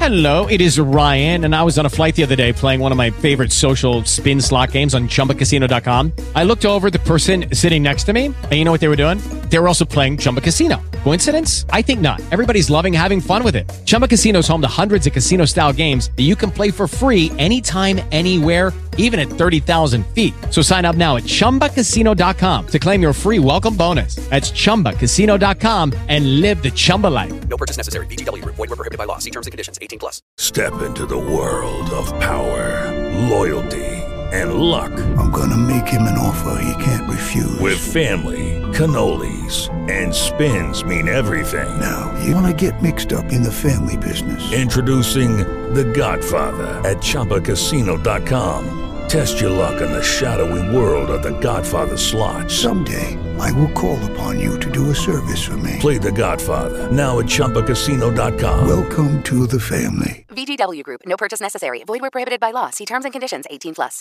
Hello, it is Ryan, and I was on a flight the other day playing one of my favorite social spin slot games on ChumbaCasino.com. I looked over at the person sitting next to me, and you know what they were doing? They were also playing Chumba Casino. Coincidence? I think not. Everybody's loving having fun with it. Chumba Casino is home to hundreds of casino-style games that you can play for free anytime, anywhere, even at 30,000 feet. So sign up now at ChumbaCasino.com to claim your free welcome bonus. That's ChumbaCasino.com and live the Chumba life. No purchase necessary. VGW. Void where prohibited by law. See terms and conditions. 18+. Step into the world of power, loyalty, and luck. I'm gonna make him an offer he can't refuse. With family, cannolis, and spins mean everything. Now, you wanna get mixed up in the family business. Introducing The Godfather at ChumbaCasino.com. Test your luck in the shadowy world of The Godfather slot. Someday, I will call upon you to do a service for me. Play The Godfather now at ChumbaCasino.com. Welcome to the family. VGW Group. No purchase necessary. Void where prohibited by law. See terms and conditions. 18+.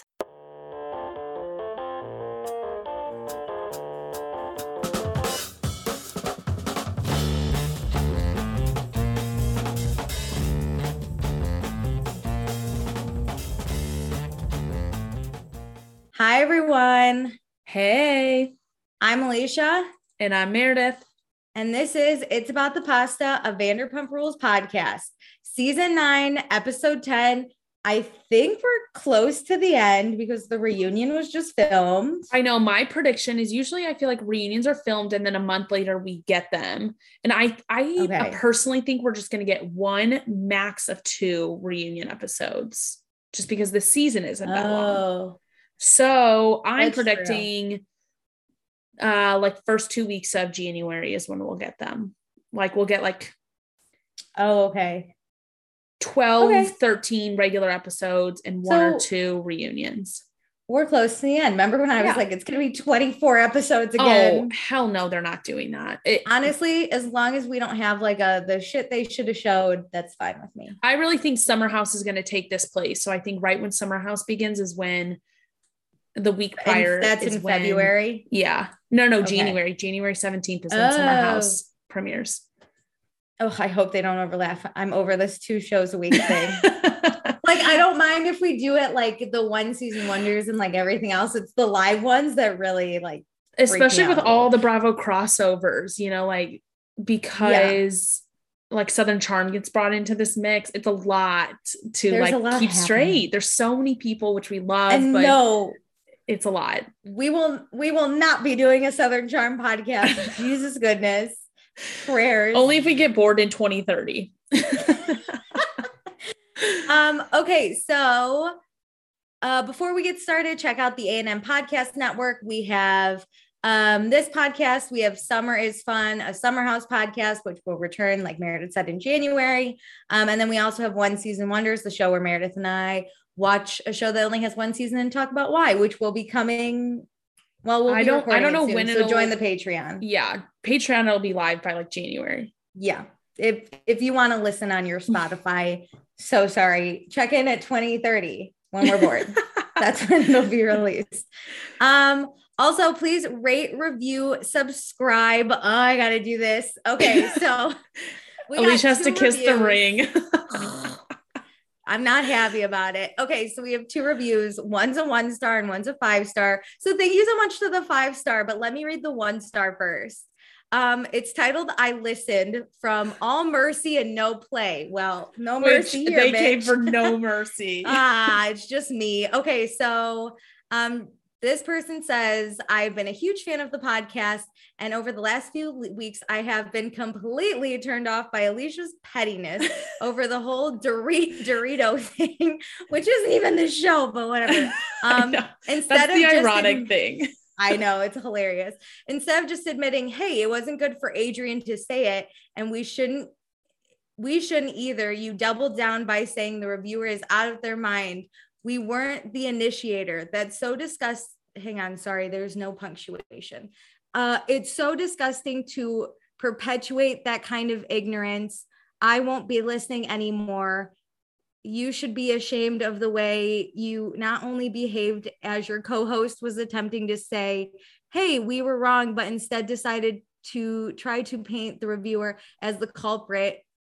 Hi, everyone. Hey, I'm Alicia. and I'm Meredith. And this is It's About the Pasta, a Vanderpump Rules podcast. Season 9, episode 10. I think we're close to the end because the reunion was just filmed. I know my prediction is usually I feel like reunions are filmed and then a month later we get them. And I personally think we're just going to get one, max of 2 reunion episodes just because the season isn't that long. So I'm predicting like first 2 weeks of January is when we'll get them. Like we'll get like 12, 13 regular episodes and 1 or 2 reunions. We're close to the end. Remember when I was like, it's going to be 24 episodes again? Oh, hell no, they're not doing that. Honestly, as long as we don't have like the shit they should have showed, that's fine with me. I really think Summer House is going to take this place. So I think right when Summer House begins is when the week prior. And that's in February? Yeah. No, January. January 17th is when Summer House premieres. Oh, I hope they don't overlap. I'm over this 2 shows a week thing. Like, I don't mind if we do it like the one season wonders and like everything else. It's the live ones that really like, especially with all the Bravo crossovers, you know, like because like Southern Charm gets brought into this mix. It's a lot to keep straight. There's so many people, which we love, but it's a lot. We will not be doing a Southern Charm podcast. Jesus goodness. Prayers. Only if we get bored in 2030. Okay, so before we get started, check out the A&M Podcast Network. We have this podcast. We have Summer is Fun, a Summer House podcast, which will return, like Meredith said, in January. And then we also have One Season Wonders, the show where Meredith and I watch a show that only has 1 season and talk about why, which will be coming. Well, I don't know when. So join the Patreon. Yeah, Patreon will be live by like January. Yeah, if you want to listen on your Spotify, so sorry. Check in at 2030 when we're bored. That's when it'll be released. Also, please rate, review, subscribe. Oh, I gotta do this. Okay, so Alicia has to kiss the ring. I'm not happy about it. Okay, so we have 2 reviews. One's a 1-star and one's a 5-star. So thank you so much to the 5-star, but let me read the 1-star first. It's titled I Listened from All Mercy and No Play. Well, no mercy here, they bitch. came for no mercy. It's just me. Okay, so this person says, I've been a huge fan of the podcast, and over the last few weeks, I have been completely turned off by Alicia's pettiness over the whole Dorito thing, which isn't even the show, but whatever. That's the ironic thing. I know, it's hilarious. Instead of just admitting, hey, it wasn't good for Adrian to say it, and we shouldn't either, you doubled down by saying the reviewer is out of their mind. We weren't the initiator. That's so disgusting. Hang on. Sorry. There's no punctuation. It's so disgusting to perpetuate that kind of ignorance. I won't be listening anymore. You should be ashamed of the way you not only behaved as your co-host was attempting to say, hey, we were wrong, but instead decided to try to paint the reviewer as the culprit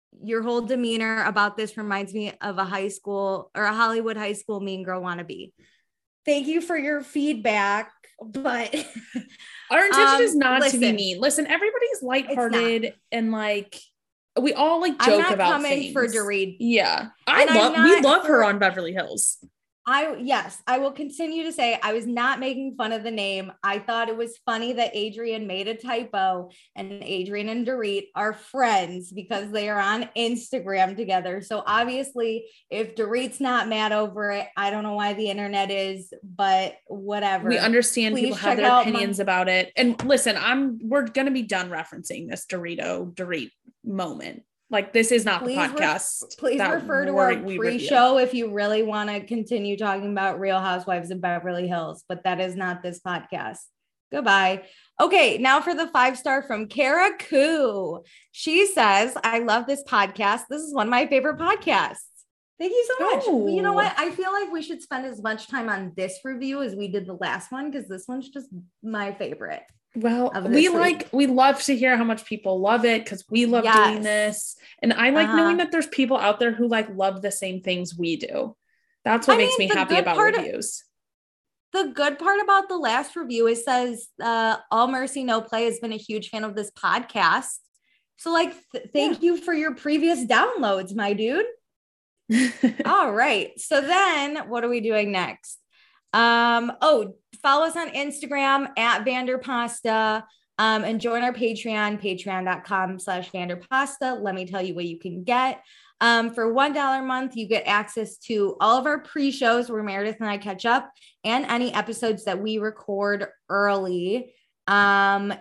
your whole demeanor about this reminds me of a high school or a Hollywood high school mean girl wannabe. Thank you for your feedback, but our intention is not to be mean. Listen, everybody's lighthearted and like we all like joke about things. For Dorit. Yeah, we love her on Beverly Hills. I will continue to say I was not making fun of the name. I thought it was funny that Adrian made a typo, and Adrian and Dorit are friends because they are on Instagram together. So obviously if Dorit's not mad over it, I don't know why the internet is, but whatever. We understand people have their opinions about it. And listen, we're going to be done referencing this Dorit moment. Like, this is not the podcast. Please refer to our pre-show if you really want to continue talking about Real Housewives of Beverly Hills, but that is not this podcast. Goodbye. Okay, now for the 5-star from Kara Koo. She says, I love this podcast. This is one of my favorite podcasts. Thank you so much. Oh. You know what? I feel like we should spend as much time on this review as we did the last one, because this one's just my favorite. Well, we love to hear how much people love it, because we love doing this. And I like knowing that there's people out there who like love the same things we do. That's what makes me happy about reviews. The good part about the last review, it says, All Mercy No Play has been a huge fan of this podcast. So like, thank you for your previous downloads, my dude. All right. So then what are we doing next? Follow us on Instagram at Vanderpasta, and join our patreon.com/Vanderpasta. Let me tell you what you can get. For $1 a month, you get access to all of our pre-shows where Meredith and I catch up, and any episodes that we record early. That'll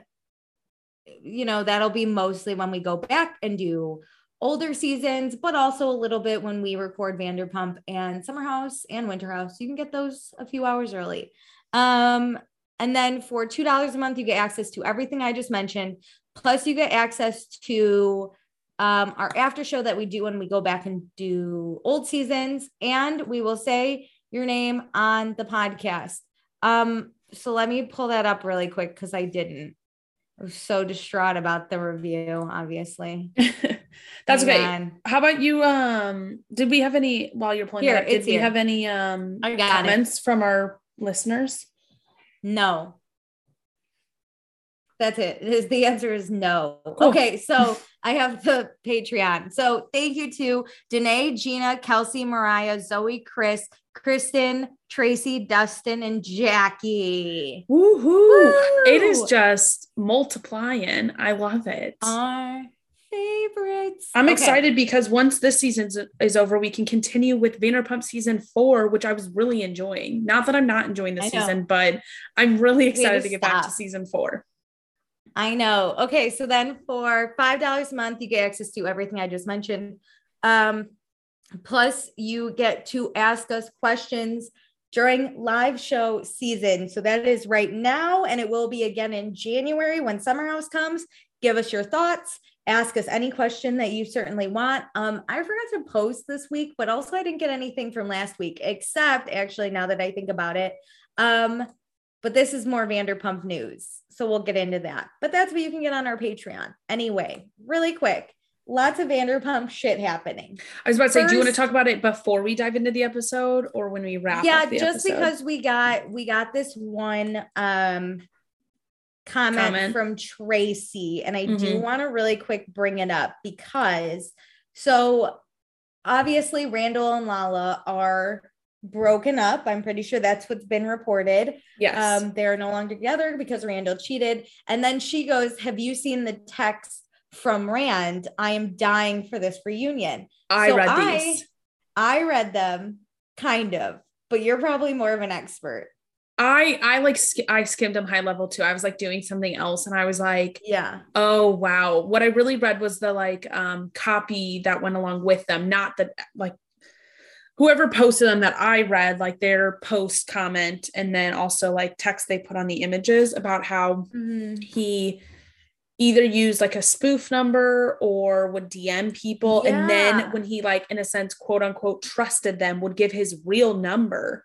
be mostly when we go back and do older seasons, but also a little bit when we record Vanderpump and Summer House and Winter House. You can get those a few hours early. And then for $2 a month, you get access to everything I just mentioned. Plus you get access to our after show that we do when we go back and do old seasons, and we will say your name on the podcast. So let me pull that up really quick, because I didn't. I was so distraught about the review, obviously. That's okay. How about you? Did we have any, while you're pulling it up, did we have any comments from our listeners? No. That's it. The answer is no. Cool. Okay, so I have the Patreon. So thank you to Danae, Gina, Kelsey, Mariah, Zoe, Chris, Kristen, Tracy, Dustin, and Jackie. Woohoo! Woo! It is just multiplying. I love it. Our favorites. I'm excited because once this season is over, we can continue with Vanderpump season 4, which I was really enjoying. Not that I'm not enjoying this season, but I'm really excited to get back to season 4. I know. Okay, so then for $5 a month, you get access to everything I just mentioned. Plus, you get to ask us questions during live show season. So that is right now, and it will be again in January when Summer House comes. Give us your thoughts. Ask us any question that you certainly want. I forgot to post this week, but also I didn't get anything from last week, except actually now that I think about it. But this is more Vanderpump news, so we'll get into that. But that's what you can get on our Patreon. Anyway, really quick, lots of Vanderpump shit happening. I was about to say, do you want to talk about it before we dive into the episode or when we wrap up the episode? Yeah, just because we got this one comment from Tracy, and I do want to really quick bring it up because so obviously Randall and Lala are broken up. I'm pretty sure that's what's been reported. Yes. They're no longer together because Randall cheated. And then she goes, have you seen the text from Rand? I am dying for this reunion. I read them kind of, but you're probably more of an expert. I skimmed them high level too. I was like doing something else and I was like, yeah. Oh, wow. What I really read was the copy that went along with them. Not that whoever posted them that I read, like their post comment, and then also like text they put on the images about how he either used like a spoof number or would DM people. Yeah. And then when he like, in a sense, quote unquote, trusted them, would give his real number.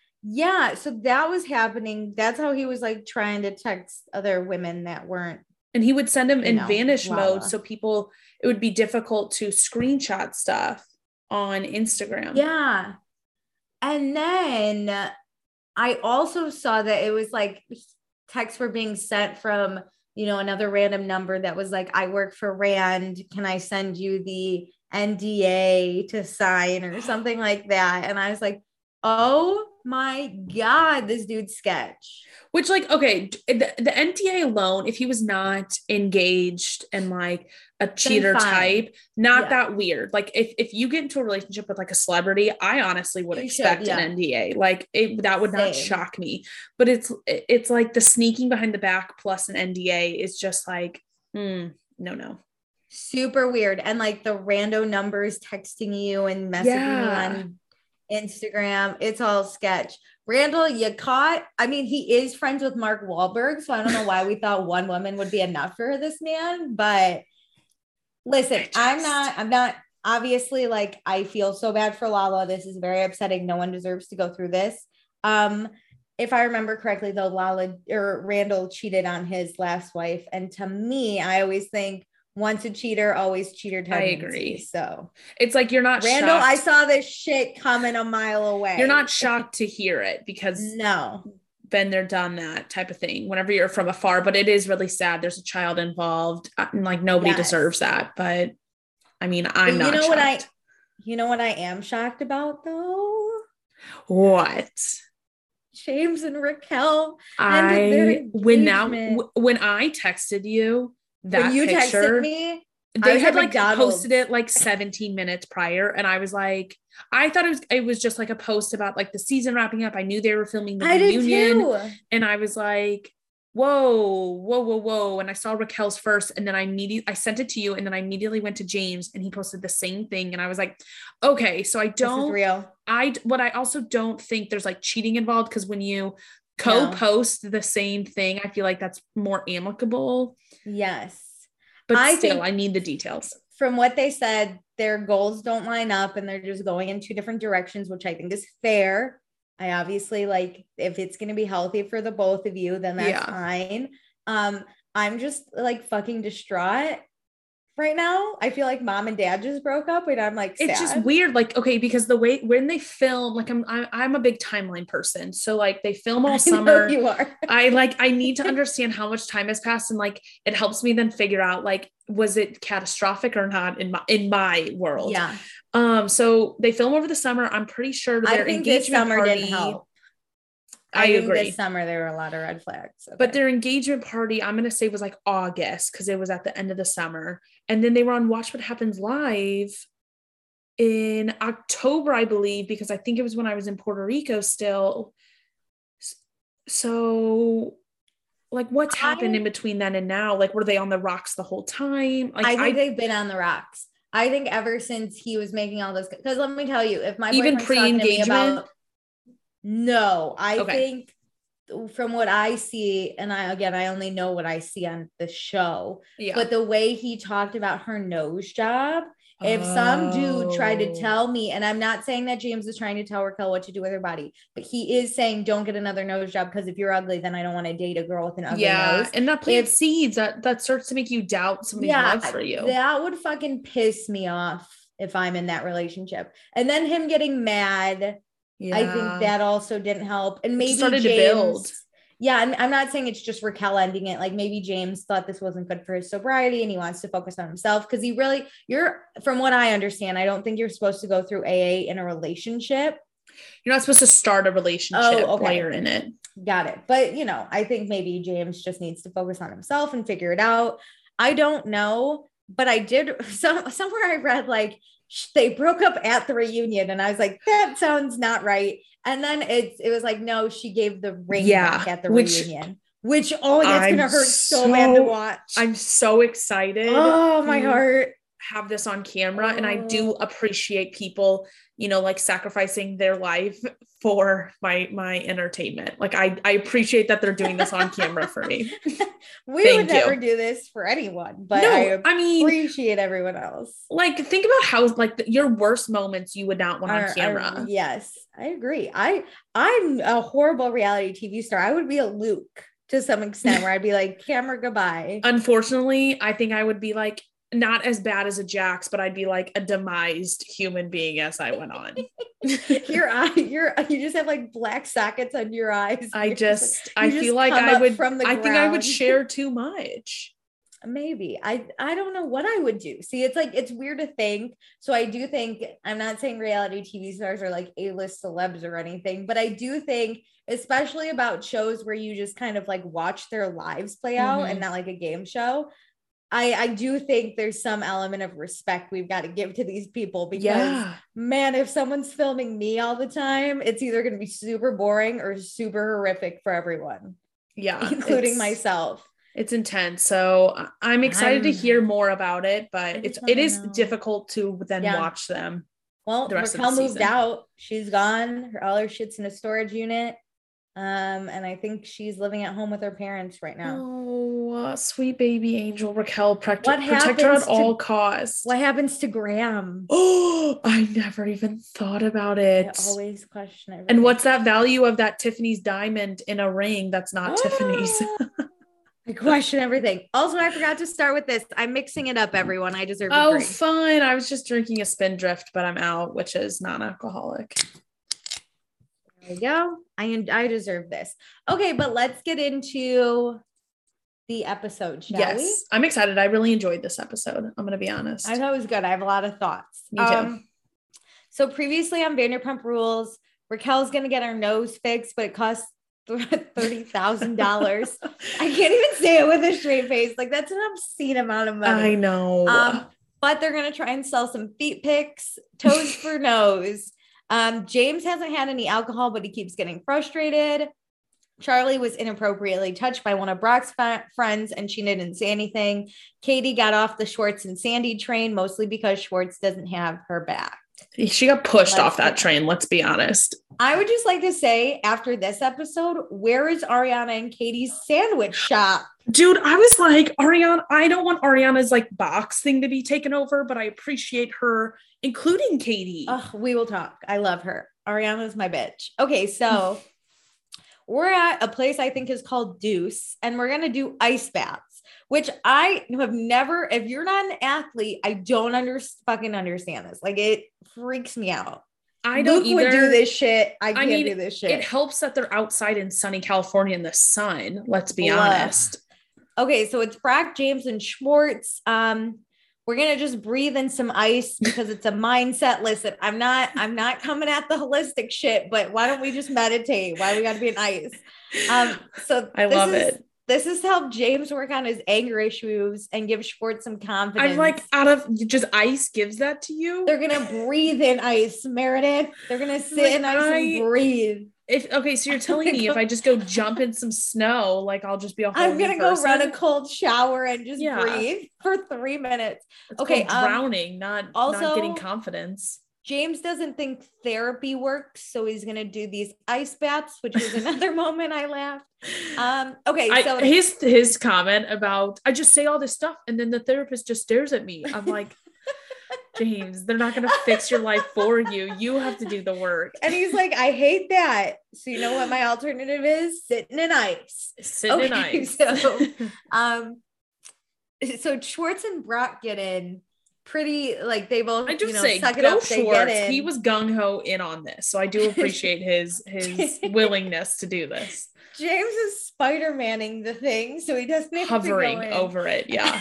Yeah. So that was happening. That's how he was like trying to text other women that weren't And he would send them in vanish mode. So it would be difficult to screenshot stuff on Instagram. Yeah. And then I also saw that it was like texts were being sent from, another random number that was like, I work for Rand. Can I send you the NDA to sign or something like that? And I was like, oh my God, this dude's sketch. Which, like, okay, the NDA alone, if he was not engaged and like a cheater type, not that weird. Like if you get into a relationship with like a celebrity, I honestly would expect an NDA. Like that would not shock me. But it's like the sneaking behind the back plus an NDA is just like, no. Super weird. And like the rando numbers texting you and messaging you on Instagram, it's all sketch. Randall, you caught. I mean, he is friends with Mark Wahlberg, so I don't know why we thought one woman would be enough for this man. But listen, I'm not obviously, like, I feel so bad for Lala. This is very upsetting. No one deserves to go through this. If I remember correctly, though, Randall cheated on his last wife, and to me, I always think, once a cheater, always cheater tendency. I agree. So it's like, you're not Randall, shocked. I saw this shit coming a mile away. You're not shocked to hear it because been there, done that type of thing whenever you're from afar, but it is really sad. There's a child involved. Like nobody deserves that. But I mean, I'm not shocked. You know what I am shocked about though? What? James and Raquel. When I texted you, that when you picture, texted me, they had like posted it like 17 minutes prior. And I was like, I thought it was just like a post about like the season wrapping up. I knew they were filming the reunion. And I was like, whoa. And I saw Raquel's first. And then I sent it to you. And then I immediately went to James and he posted the same thing. And I was like, okay, so I don't, this is real. I also don't think there's like cheating involved. Cause when you co-post the same thing, I feel like that's more amicable. Yes. But I need the details. From what they said, their goals don't line up and they're just going in two different directions, which I think is fair. I obviously, like, if it's going to be healthy for the both of you, then that's fine. I'm just like fucking distraught right now. I feel like mom and dad just broke up and I'm like sad. It's just weird. Like, okay, because the way when they film, like I'm a big timeline person. So like they film all summer. You are. I need to understand how much time has passed. And like, it helps me then figure out, like, was it catastrophic or not in my world? Yeah. So they film over the summer. I'm pretty sure their engagement party didn't help. I agree. This summer there were a lot of red flags. Okay. But their engagement party, I'm going to say, was like August because it was at the end of the summer. And then they were on Watch What Happens Live in October, I believe, because I think it was when I was in Puerto Rico still. So like what's happened in between then and now? Like, were they on the rocks the whole time? Like, I think they've been on the rocks. I think ever since he was making all this, because let me tell you, if my even pre-engagement, I think from what I see, and I only know what I see on the show, but the way he talked about her nose job, if some dude tried to tell me, and I'm not saying that James is trying to tell Raquel what to do with her body, but he is saying don't get another nose job because if you're ugly, then I don't want to date a girl with an ugly nose. And that plants seeds that starts to make you doubt somebody's love for you. That would fucking piss me off if I'm in that relationship. And then him getting mad. Yeah. I think that also didn't help. And maybe started to build. Yeah. I'm not saying it's just Raquel ending it. Like maybe James thought this wasn't good for his sobriety and he wants to focus on himself. Cause from what I understand, I don't think you're supposed to go through AA in a relationship. You're not supposed to start a relationship while you're in it. Got it. But I think maybe James just needs to focus on himself and figure it out. I don't know, but I did somewhere I read like, they broke up at the reunion and I was like, that sounds not right. And then it was like, no, she gave the ring back at the reunion, which that's going to hurt so bad to watch. I'm so excited. Oh, my heart. Have this on camera. And I do appreciate people, like sacrificing their life for my entertainment. Like I appreciate that they're doing this on camera for me. We would never do this for anyone, but I appreciate everyone else. Like think about how like your worst moments you would not want on camera. Yes, I agree. I'm a horrible reality TV star. I would be a Luke. to some extent where I'd be like, camera, goodbye. Unfortunately, I think I would be like, not as bad as a Jax, but I'd be like a demised human being as I went on. You just have like black sockets under your eyes. I feel like I think I would share too much. Maybe. I don't know what I would do. See, it's like, it's weird to think. So I do think, I'm not saying reality TV stars are like A-list celebs or anything, but I do think, especially about shows where you just kind of like watch their lives play out and not like a game show. I do think there's some element of respect we've got to give to these people because man, if someone's filming me all the time, it's either going to be super boring or super horrific for everyone. Yeah. Including myself. It's intense. So I'm excited to hear more about it, but it is difficult to then watch them. Well, Raquel moved out. She's gone. All her shit's in a storage unit. And I think she's living at home with her parents right now. Oh, sweet baby angel Raquel. Protect her at all costs. What happens to Graham? Oh, I never even thought about it. I always question it. And what's that value of that Tiffany's diamond in a ring that's not Tiffany's? I question everything. Also, I forgot to start with this. I'm mixing it up, everyone. I deserve a drink. Oh, fine. I was just drinking a Spindrift, but I'm out, which is non-alcoholic. There we go. I deserve this. Okay, but let's get into the episode, shall we? I'm excited. I really enjoyed this episode. I'm going to be honest. I thought it was good. I have a lot of thoughts. Me too. So previously on Vanderpump Rules, Raquel's going to get her nose fixed, but it costs $30,000. I can't even say it with a straight face. Like, that's an obscene amount of money. I know. But they're going to try and sell some feet pics, toes for nose. James hasn't had any alcohol, but he keeps getting frustrated. Charlie was inappropriately touched by one of Brock's friends and she didn't say anything. Katie got off the Schwartz and Sandy train, mostly because Schwartz doesn't have her back. She got pushed off that train. Let's be honest. I would just like to say after this episode, where is Ariana and Katie's sandwich shop? Dude, I was like, Ariana, I don't want Ariana's like box thing to be taken over, but I appreciate her including Katie. We will talk. I love her. Ariana's my bitch. Okay, so we're at a place I think is called Deuce, and we're going to do ice baths, which I have never, if you're not an athlete, I don't fucking understand this. Like, it freaks me out. I don't Luke would do this shit. I can't do this shit. It helps that they're outside in sunny California in the sun. Let's be honest. Okay, so it's Brock, James, and Schwartz. We're gonna just breathe in some ice because it's a mindset. Listen, I'm not coming at the holistic shit, but why don't we just meditate? Why we gotta be in ice? So I love it. This is help James work on his anger issues and give Schwartz some confidence. I'm like, out of just ice gives that to you? They're gonna breathe in ice, Meredith. They're gonna sit in ice and breathe. So you're telling me if I just go jump in some snow, like I'll just be a whole I'm gonna go run a cold shower and just breathe for 3 minutes. It's drowning, not getting confidence. James doesn't think therapy works, so he's gonna do these ice baths, which is another moment I laughed. So his comment about I just say all this stuff and then the therapist just stares at me. I'm like, James, they're not going to fix your life for you. You have to do the work. And he's like, I hate that. So you know what my alternative is? Sitting in ice. In ice. So Schwartz and Brock get in pretty, like they both, I do say, suck it up, Schwartz. He was gung-ho in on this. So I do appreciate his willingness to do this. James is Spider-Manning the thing, so he doesn't have hovering to go in. Over it. Yeah.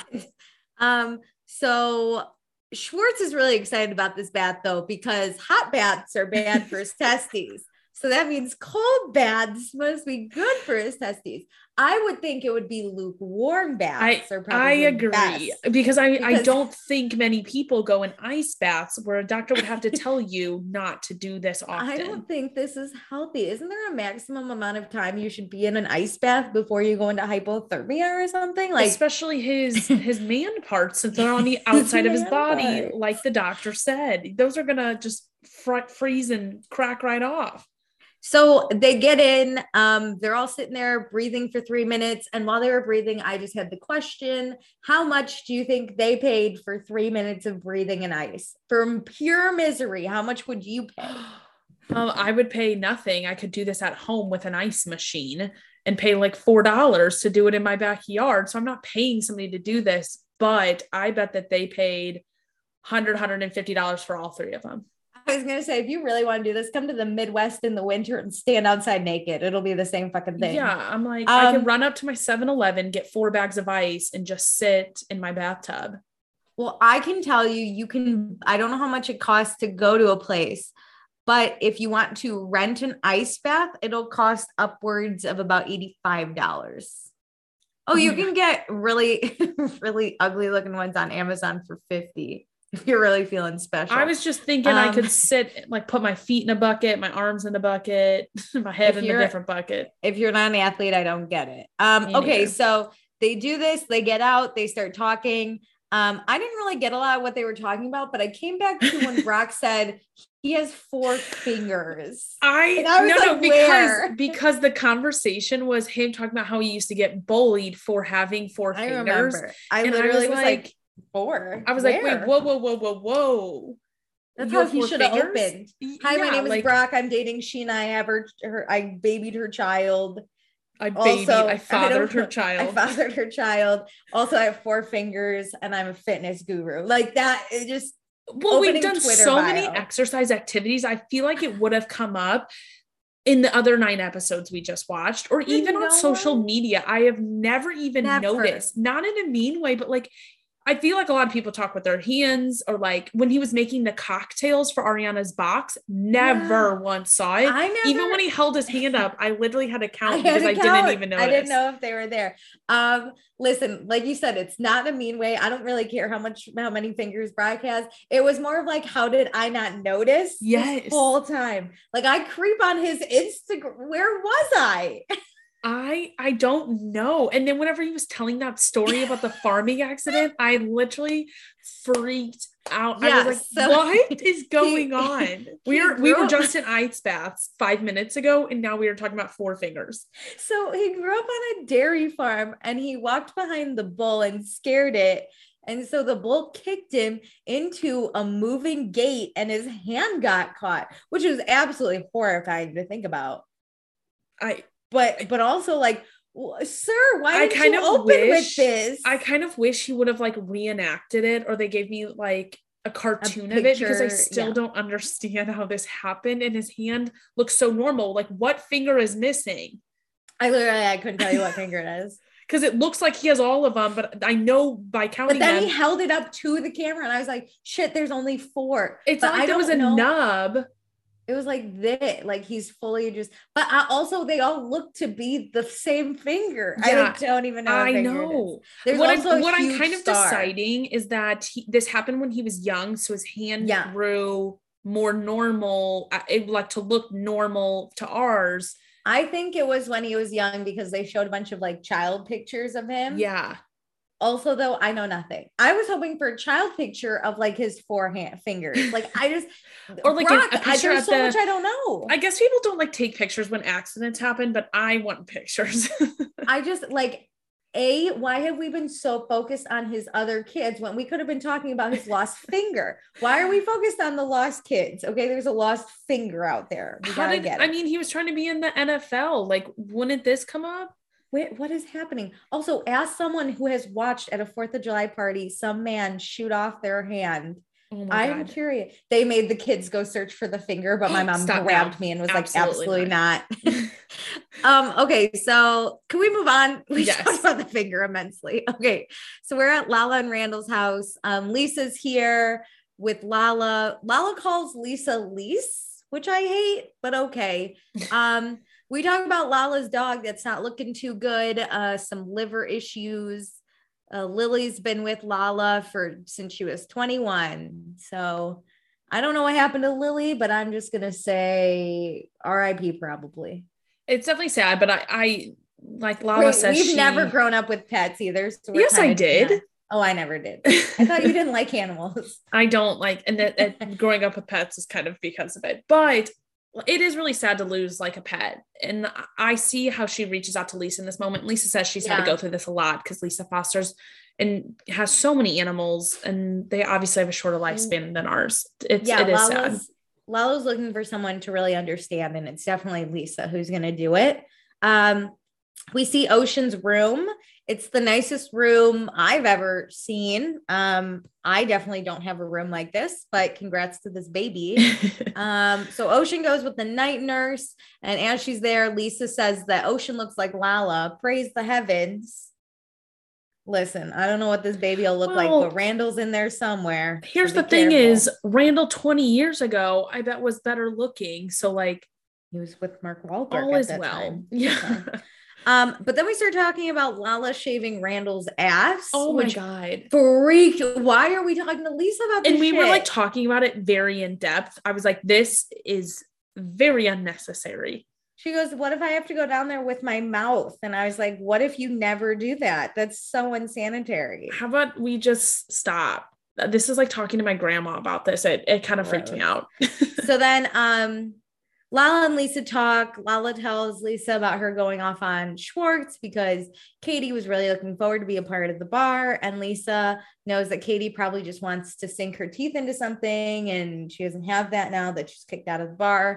So Schwartz is really excited about this bath though, because hot baths are bad for his testes. So that means cold baths must be good for his testes. I would think it would be lukewarm baths. I agree best. because I don't think many people go in ice baths where a doctor would have to tell you not to do this often. I don't think this is healthy. Isn't there a maximum amount of time you should be in an ice bath before you go into hypothermia or something? Like, especially his man parts, since they're on the outside of his body, like the doctor said, those are gonna just freeze and crack right off. So they get in, they're all sitting there breathing for 3 minutes. And while they were breathing, I just had the question, how much do you think they paid for 3 minutes of breathing in ice? For pure misery, how much would you pay? I would pay nothing. I could do this at home with an ice machine. and pay like $4 to do it in my backyard. So I'm not paying somebody to do this, but I bet that they paid $150 for all 3 of them. I was going to say, if you really want to do this, come to the Midwest in the winter and stand outside naked. It'll be the same fucking thing. Yeah. I'm like, I can run up to my 7-Eleven, get 4 bags of ice and just sit in my bathtub. Well, I can tell you can, I don't know how much it costs to go to a place, but if you want to rent an ice bath, it'll cost upwards of about $85. Oh, you can get really, really ugly looking ones on Amazon for $50 if you're really feeling special. I was just thinking I could sit, like put my feet in a bucket, my arms in a bucket, my head in a different bucket. If you're not an athlete, I don't get it. Okay, so they do this, they get out, they start talking. I didn't really get a lot of what they were talking about, but I came back to when Brock said he has 4 fingers. Because the conversation was him talking about how he used to get bullied for having 4 fingers. Remember. I literally was like 4. I was like, wait, whoa. That's how he should have opened. Hi, my name is Brock. I'm dating Sheena. I babied her child. I fathered her child. Also, I have 4 fingers and I'm a fitness guru. Like that, it just. Well, we've done so many exercise activities. I feel like it would have come up in the other 9 episodes we just watched, or even on social media. I have never noticed, not in a mean way, but like, I feel like a lot of people talk with their hands, or like when he was making the cocktails for Ariana's box, never once saw it. Even when he held his hand up, I literally had to count because I didn't even notice. I didn't know if they were there. Listen, like you said, it's not in a mean way. I don't really care how many fingers Brock has. It was more of like, how did I not notice this whole time? Like I creep on his Instagram. Where was I? I don't know. And then whenever he was telling that story about the farming accident, I literally freaked out. I was like, what is going on? We were just in ice baths 5 minutes ago, and now we are talking about 4 fingers. So he grew up on a dairy farm, and he walked behind the bull and scared it. And so the bull kicked him into a moving gate, and his hand got caught, which is absolutely horrifying to think about. But also like, sir, why didn't you open with this? I kind of wish he would have like reenacted it, or they gave me like a cartoon of it, because I still don't understand how this happened. And his hand looks so normal. Like, what finger is missing? I couldn't tell you what finger it is. Because it looks like he has all of them, but I know by counting. But then he held it up to the camera, and I was like, shit, there's only 4. It's not like there was a nub. It was like this, like he's fully just, but they all look to be the same finger. Yeah, I don't even know. I know. What I'm kind of deciding is that this happened when he was young. So his hand grew more normal, like to look normal to ours. I think it was when he was young, because they showed a bunch of like child pictures of him. Yeah. Also, though, I know nothing. I was hoping for a child picture of like his 4 fingers. Like I just, or like Brock, there's so much I don't know. I guess people don't like take pictures when accidents happen, but I want pictures. I just like, why have we been so focused on his other kids when we could have been talking about his lost finger? Why are we focused on the lost kids? Okay, there's a lost finger out there. I mean, he was trying to be in the NFL. Like, wouldn't this come up? What is happening? Also, ask someone who has watched at a 4th of July party some man shoot off their hand. Oh I'm curious. They made the kids go search for the finger, but my mom grabbed me and was absolutely not. Okay, so can we move on? We talked about the finger immensely. Okay, so we're at Lala and Randall's house. Lisa's here with Lala. Lala calls Lisa Lise, which I hate, but okay. We talk about Lala's dog that's not looking too good. Some liver issues. Lily's been with Lala since she was 21. So I don't know what happened to Lily, but I'm just going to say RIP probably. It's definitely sad, but I like Lala says we've never grown up with pets either. So yes, I did. Oh, I never did. I thought you didn't like animals. I don't like, and that growing up with pets is kind of because of it, but it is really sad to lose like a pet. And I see how she reaches out to Lisa in this moment. Lisa says she's had to go through this a lot because Lisa fosters and has so many animals, and they obviously have a shorter lifespan than ours. It is sad. Lala's looking for someone to really understand, and it's definitely Lisa who's going to do it. We see Ocean's room. It's the nicest room I've ever seen. I definitely don't have a room like this, but congrats to this baby. So Ocean goes with the night nurse. And as she's there, Lisa says that Ocean looks like Lala. Praise the heavens. Listen, I don't know what this baby will look like, but Randall's in there somewhere. Here's the thing is, Randall 20 years ago, I bet was better looking. So like, he was with Mark Wahlberg. All is well. Time. Yeah. But then we start talking about Lala shaving Randall's ass. Oh my God. Freak. Why are we talking to Lisa about this? And we were like talking about it very in depth. I was like, this is very unnecessary. She goes, what if I have to go down there with my mouth? And I was like, what if you never do that? That's so unsanitary. How about we just stop? This is like talking to my grandma about this. It kind of freaked me out. So then Lala and Lisa talk. Lala tells Lisa about her going off on Schwartz because Katie was really looking forward to be a part of the bar. And Lisa knows that Katie probably just wants to sink her teeth into something. And she doesn't have that now that she's kicked out of the bar.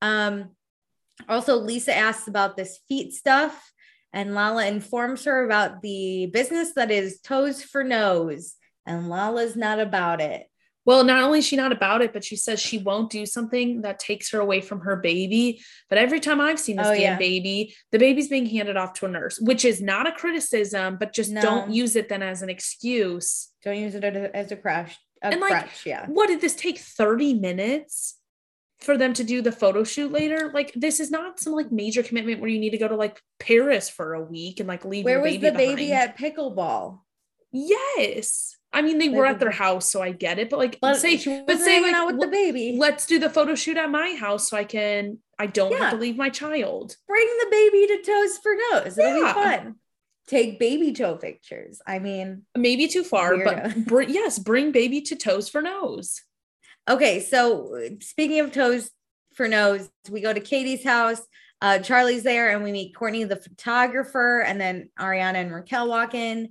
Also, Lisa asks about this feet stuff. And Lala informs her about the business that is Toes for Nose. And Lala's not about it. Well, not only is she not about it, but she says she won't do something that takes her away from her baby. But every time I've seen this baby, the baby's being handed off to a nurse, which is not a criticism, but just don't use it then as an excuse. Don't use it as a crash. What did this take 30 minutes for them to do the photo shoot later? Like, this is not some like major commitment where you need to go to like Paris for a week and like leave your baby behind. Where was the baby at pickleball? Yes. I mean, they were at their house, so I get it. But like, say like, out with the baby. Let's do the photo shoot at my house, so I don't have to leave my child. Bring the baby to Toes for Nose. It'll be fun. Take baby toe pictures. I mean, maybe too far, but bring baby to Toes for Nose. Okay, so speaking of Toes for Nose, we go to Katie's house. Charlie's there, and we meet Courtney, the photographer, and then Ariana and Raquel walk in.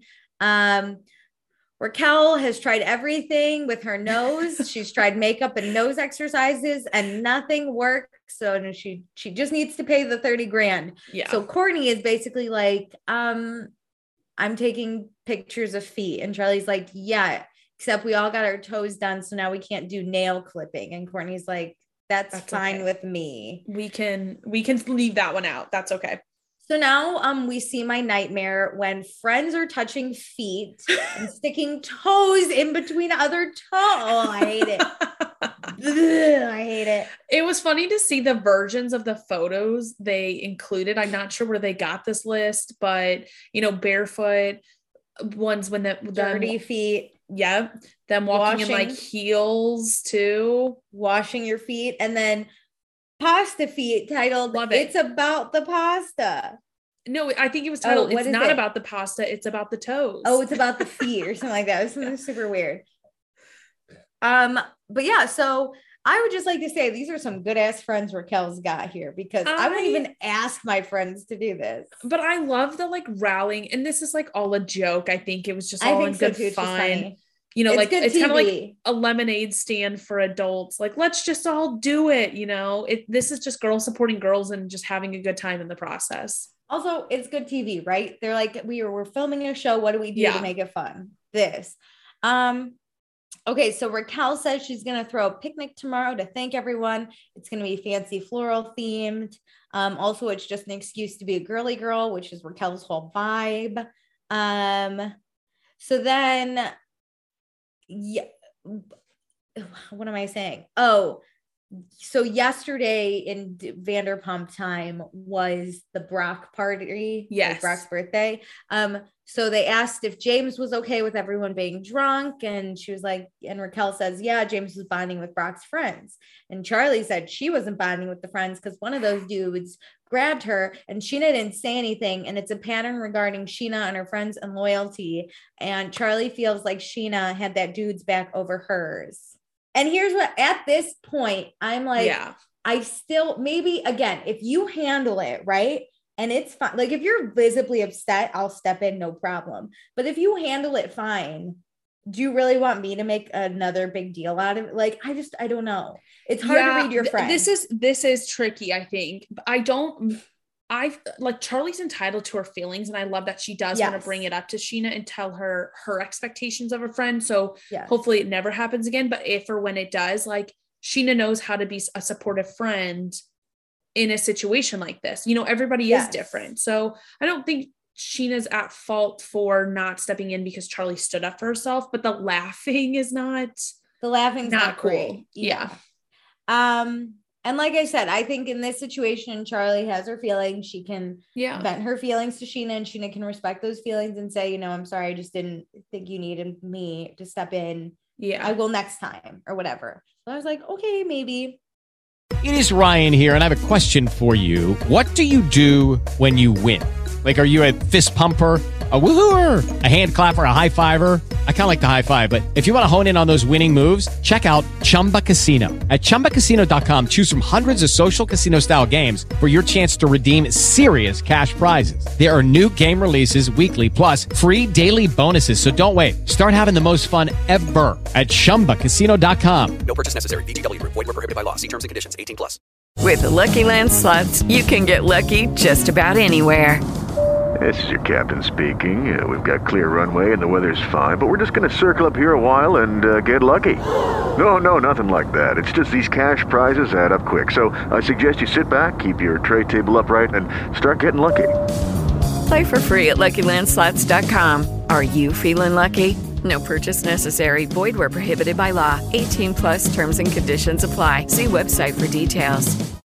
Raquel has tried everything with her nose. She's tried makeup and nose exercises and nothing works. So she just needs to pay the 30 grand. Yeah. So Courtney is basically like, I'm taking pictures of feet. And Charlie's like, yeah, except we all got our toes done. So now we can't do nail clipping. And Courtney's like, that's fine with me. We can leave that one out. That's okay. So now we see my nightmare when friends are touching feet and sticking toes in between other toes. Oh, I hate it. I hate it. It was funny to see the versions of the photos they included. I'm not sure where they got this list, but barefoot ones when the dirty feet. Yep. Them walking in like heels too. Washing your feet. And then pasta feet titled It's About the Pasta. No, I think it was titled It's Not About the Pasta, It's About the Toes. Oh, it's about the feet or something like that. It was something super weird. But yeah, so I would just like to say these are some good ass friends Raquel's got here because I wouldn't even ask my friends to do this. But I love the like rallying, and this is like all a joke. I think it was just all in good fun. It's kind of like a lemonade stand for adults. Like, let's just all do it. This is just girls supporting girls and just having a good time in the process. Also, it's good TV, right? They're like, we're filming a show. What do we do to make it fun? This. Okay, so Raquel says she's going to throw a picnic tomorrow to thank everyone. It's going to be fancy floral themed. Also, it's just an excuse to be a girly girl, which is Raquel's whole vibe. So then... Yeah. What am I saying? Oh, so yesterday in Vanderpump time was the Brock party. Yes. Brock's birthday. So they asked if James was okay with everyone being drunk. And she was like, and Raquel says, yeah, James was bonding with Brock's friends. And Charlie said she wasn't bonding with the friends because one of those dudes grabbed her and Sheena didn't say anything. And it's a pattern regarding Sheena and her friends and loyalty. And Charlie feels like Sheena had that dude's back over hers. And here's what, at this point, I'm like, I still, maybe again, if you handle it right, and it's fine. Like if you're visibly upset, I'll step in, no problem. But if you handle it fine, do you really want me to make another big deal out of it? Like, I don't know. It's hard to read your friend. This is tricky. I think I Charlie's entitled to her feelings, and I love that she does want to bring it up to Scheana and tell her expectations of a friend. So hopefully it never happens again. But if or when it does, like, Scheana knows how to be a supportive friend in a situation like this. You know, everybody is different. So I don't think Sheena's at fault for not stepping in because Charlie stood up for herself, but the laughing is not not cool. Great. Yeah. And like I said, I think in this situation, Charlie has her feelings. She can vent her feelings to Scheana, and Scheana can respect those feelings and say, you know, I'm sorry, I just didn't think you needed me to step in. Yeah. I will next time or whatever. So I was like, okay, maybe. It is Ryan here, and I have a question for you. What do you do when you win? Like, are you a fist pumper, a woohooer, a hand clapper, a high fiver? I kind of like the high five, but if you want to hone in on those winning moves, check out Chumba Casino. At ChumbaCasino.com, choose from hundreds of social casino style games for your chance to redeem serious cash prizes. There are new game releases weekly, plus free daily bonuses. So don't wait. Start having the most fun ever at ChumbaCasino.com. No purchase necessary. VGW Group. Void where prohibited by law. See terms and conditions. 18+. With the Lucky Land Slots, you can get lucky just about anywhere. This is your captain speaking. We've got clear runway and the weather's fine, but we're just going to circle up here a while and get lucky. No, nothing like that. It's just these cash prizes add up quick. So I suggest you sit back, keep your tray table upright, and start getting lucky. Play for free at LuckyLandSlots.com. Are you feeling lucky? No purchase necessary. Void where prohibited by law. 18+ terms and conditions apply. See website for details.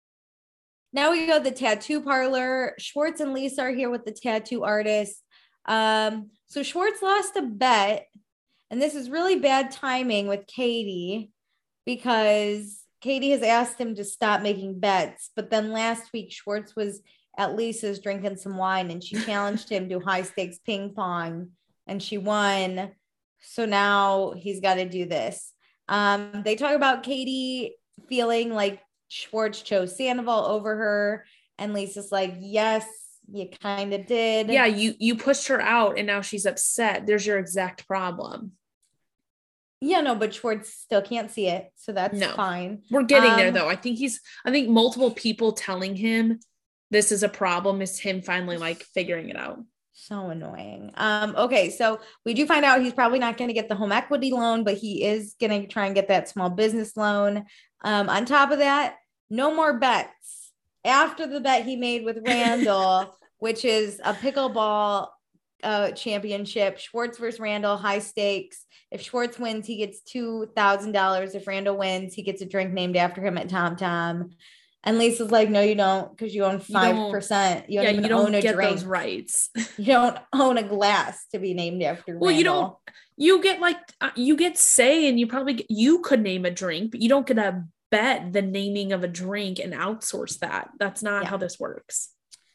Now we go to the tattoo parlor. Schwartz and Lisa are here with the tattoo artist. So Schwartz lost a bet, and this is really bad timing with Katie because Katie has asked him to stop making bets. But then last week, Schwartz was at Lisa's drinking some wine, and she challenged him to high stakes ping pong, and she won. So now he's got to do this. They talk about Katie feeling like Schwartz chose Sandoval over her, and Lisa's like, yes, you kind of did. Yeah, you pushed her out, and now she's upset. There's your exact problem. Yeah, no, but Schwartz still can't see it, so that's fine. We're getting there, though. I think multiple people telling him this is a problem is him finally like figuring it out. So annoying. Okay, so we do find out he's probably not going to get the home equity loan, but he is going to try and get that small business loan. On top of that, no more bets. After the bet he made with Randall, which is a pickleball championship, Schwartz versus Randall, high stakes. If Schwartz wins, he gets $2,000. If Randall wins, he gets a drink named after him at Tom Tom. And Lisa's like, no, you don't, because you own 5%. You don't own a get drink. Those rights. You don't own a glass to be named after Well, Randall. you get say, and you could name a drink, but you don't get a bet the naming of a drink and outsource that. That's not how this works.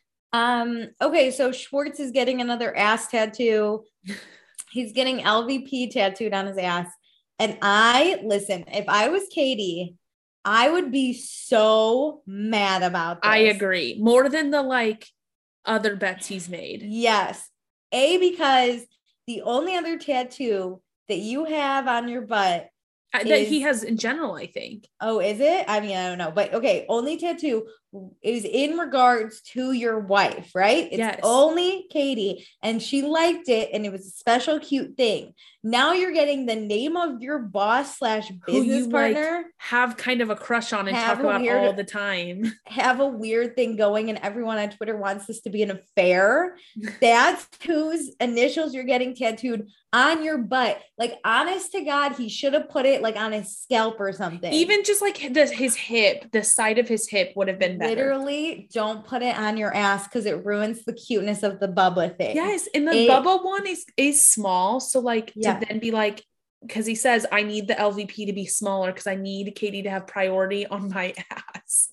Okay, so Schwartz is getting another ass tattoo. He's getting LVP tattooed on his ass. And if I was Katie, I would be so mad about this. I agree. More than the other bets he's made. Yes. Because the only other tattoo that you have on your butt that he has in general, I think. Oh, is it? I mean, I don't know. But okay, only tattoo is in regards to your wife, right? It's only Katie, and she liked it, and it was a special, cute thing. Now you're getting the name of your boss / business partner. Have kind of a crush on and talk about all the time. Have a weird thing going, and everyone on Twitter wants this to be an affair. That's whose initials you're getting tattooed on your butt. Like, honest to God, he should have put it on his scalp or something. Even just his hip, the side of his hip would have been better. Literally, don't put it on your ass because it ruins the cuteness of the Bubba thing. Yes, and the Bubba one is small. So to then be because he says, I need the LVP to be smaller because I need Katie to have priority on my ass.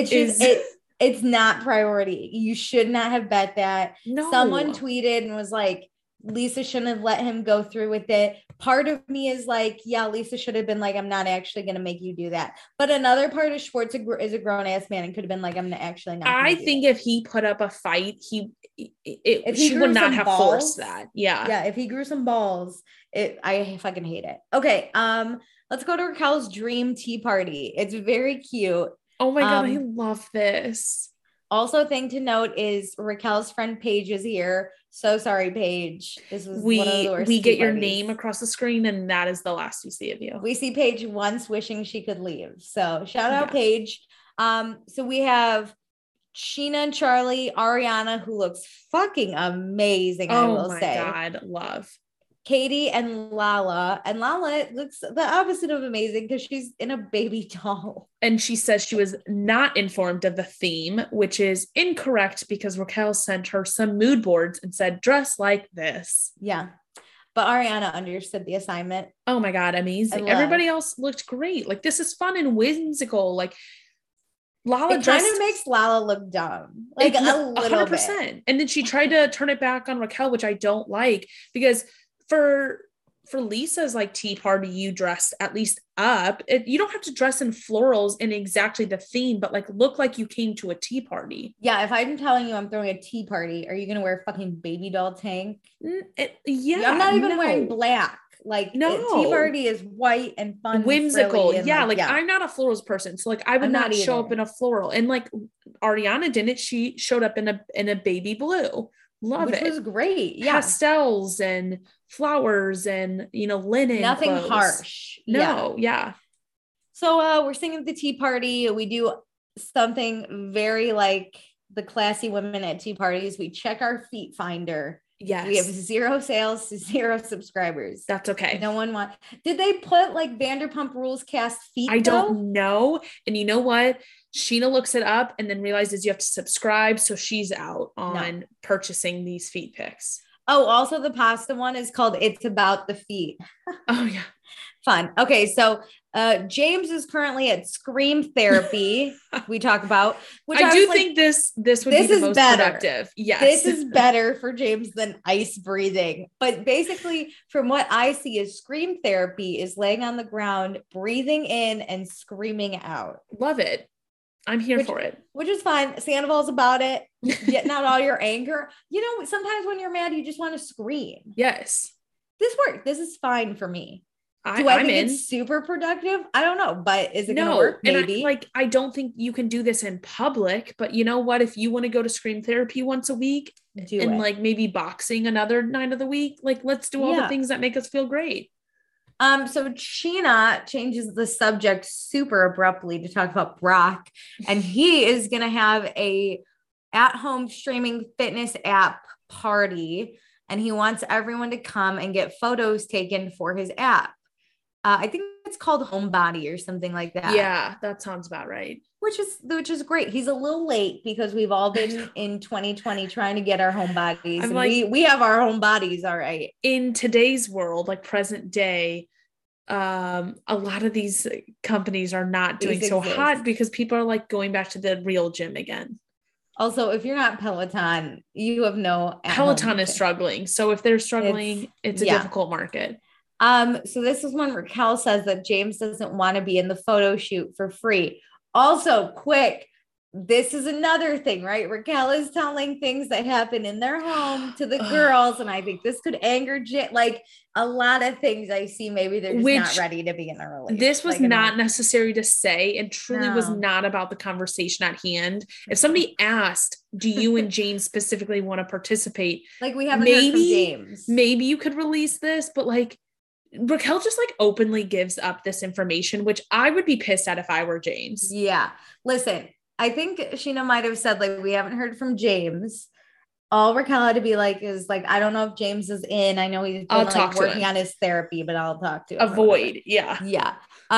It's not priority. You should not have bet that. No. Someone tweeted and was like, Lisa shouldn't have let him go through with it. Part of me is like, yeah, Lisa should have been like, I'm not actually going to make you do that. But another part of Schwartz is a grown ass man and could have been like, I'm actually not. I think if he put up a fight, she would not have forced that. Yeah. Yeah. If he grew some balls, I fucking hate it. Okay. Let's go to Raquel's dream tea party. It's very cute. Oh my God. I love this. Also, thing to note is Raquel's friend Paige is here. So sorry, Paige. This was one of the worst we get tea your parties. name across the screen, and that is the last we see of you. We see Paige once wishing she could leave. So shout out Paige. So we have Sheena and Charlie, Ariana, who looks fucking amazing. I will say. Oh my God, love. Katie and Lala. And Lala looks the opposite of amazing because she's in a baby doll. And she says she was not informed of the theme, which is incorrect because Raquel sent her some mood boards and said, dress like this. Yeah. But Ariana understood the assignment. Oh my God, amazing. Everybody else looked great. Like, this is fun and whimsical. Like, Lala it kind of makes Lala look dumb. Like a little 100%. Bit. And then she tried to turn it back on Raquel, which I don't like because for Lisa's like tea party, you dressed at least up. You don't have to dress in florals in exactly the theme, but like look like you came to a tea party. Yeah. If I'm telling you I'm throwing a tea party, are you going to wear a fucking baby doll tank? Yeah. I'm not even wearing black. Like tea party is white and fun, whimsical. And yeah. I'm not a florals person. So like I would not show up in a floral, and like Ariana didn't, she showed up in a baby blue. Love it. Which was great. Yeah. Pastels and flowers and, linen. Nothing clothes. Harsh. No. Yeah. So we're singing at the tea party. We do something very like the classy women at tea parties. We check our feet finder. Yes. We have 0 sales, 0 subscribers. That's okay. No one did they put like Vanderpump Rules cast feet? I don't know. And you know what? Sheena looks it up and then realizes you have to subscribe. So she's out on purchasing these feet pics. Oh, also the pasta one is called It's About the Feet. Oh yeah. Fun. Okay. So James is currently at Scream Therapy. We talk about, which I do think this would be the most productive. Yes. This is better for James than ice breathing. But basically from what I see is Scream Therapy is laying on the ground, breathing in and screaming out. Love it. I'm here for it. Which is fine. Sandoval's about it. Getting out all your anger. Sometimes when you're mad, you just want to scream. Yes. This worked. This is fine for me. Do I think it's super productive? I don't know, but is it going to work? Maybe. I don't think you can do this in public, but you know what? If you want to go to Scream Therapy once a week like maybe boxing another night of the week, like let's do all the things that make us feel great. So Sheena changes the subject super abruptly to talk about Brock, and he is going to have a at-home streaming fitness app party, and he wants everyone to come and get photos taken for his app. I think it's called Homebody or something like that. Yeah, that sounds about right. Which is great. He's a little late because we've all been in 2020 trying to get our home bodies. And we have our home bodies. All right. In today's world, like present day, a lot of these companies are not doing so hot because people are like going back to the real gym again. Also, if you're not Peloton, you have no. Peloton is struggling. So if they're struggling, it's a difficult market. So this is when Raquel says that James doesn't want to be in the photo shoot for free. Also, quick, this is another thing, right? Raquel is telling things that happen in their home to the girls. And I think this could anger like a lot of things I see. Maybe they're just not ready to be in a relationship. This was not necessary to say and truly was not about the conversation at hand. If somebody asked, do you and James specifically want to participate? Like we haven't heard from James. Maybe you could release this, but like Raquel just like openly gives up this information, which I would be pissed at if I were James. Yeah. Listen, I think Sheena might have said like, we haven't heard from James. All Raquel had to be like, is like, I don't know if James is in. I know he's been like working on his therapy, but I'll talk to him. Avoid. Yeah. Yeah.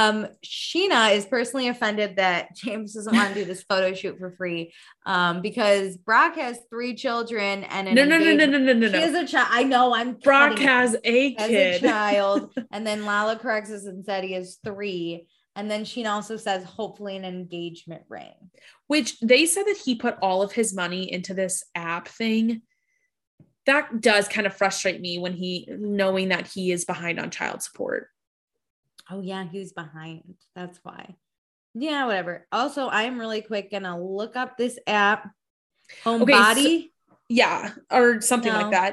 Sheena is personally offended that James doesn't want to do this photo shoot for free. Because Brock has 3 children and no. He has a child. I know Brock has a kid. As a child. And then Lala corrects us and said he has 3. And then Sheena also says, hopefully an engagement ring. Which they said that he put all of his money into this app thing. That does kind of frustrate me when knowing that he is behind on child support. Oh yeah, he's behind. That's why. Yeah, whatever. Also, I am really quick going to look up this app. Homebody. Yeah, or something like that.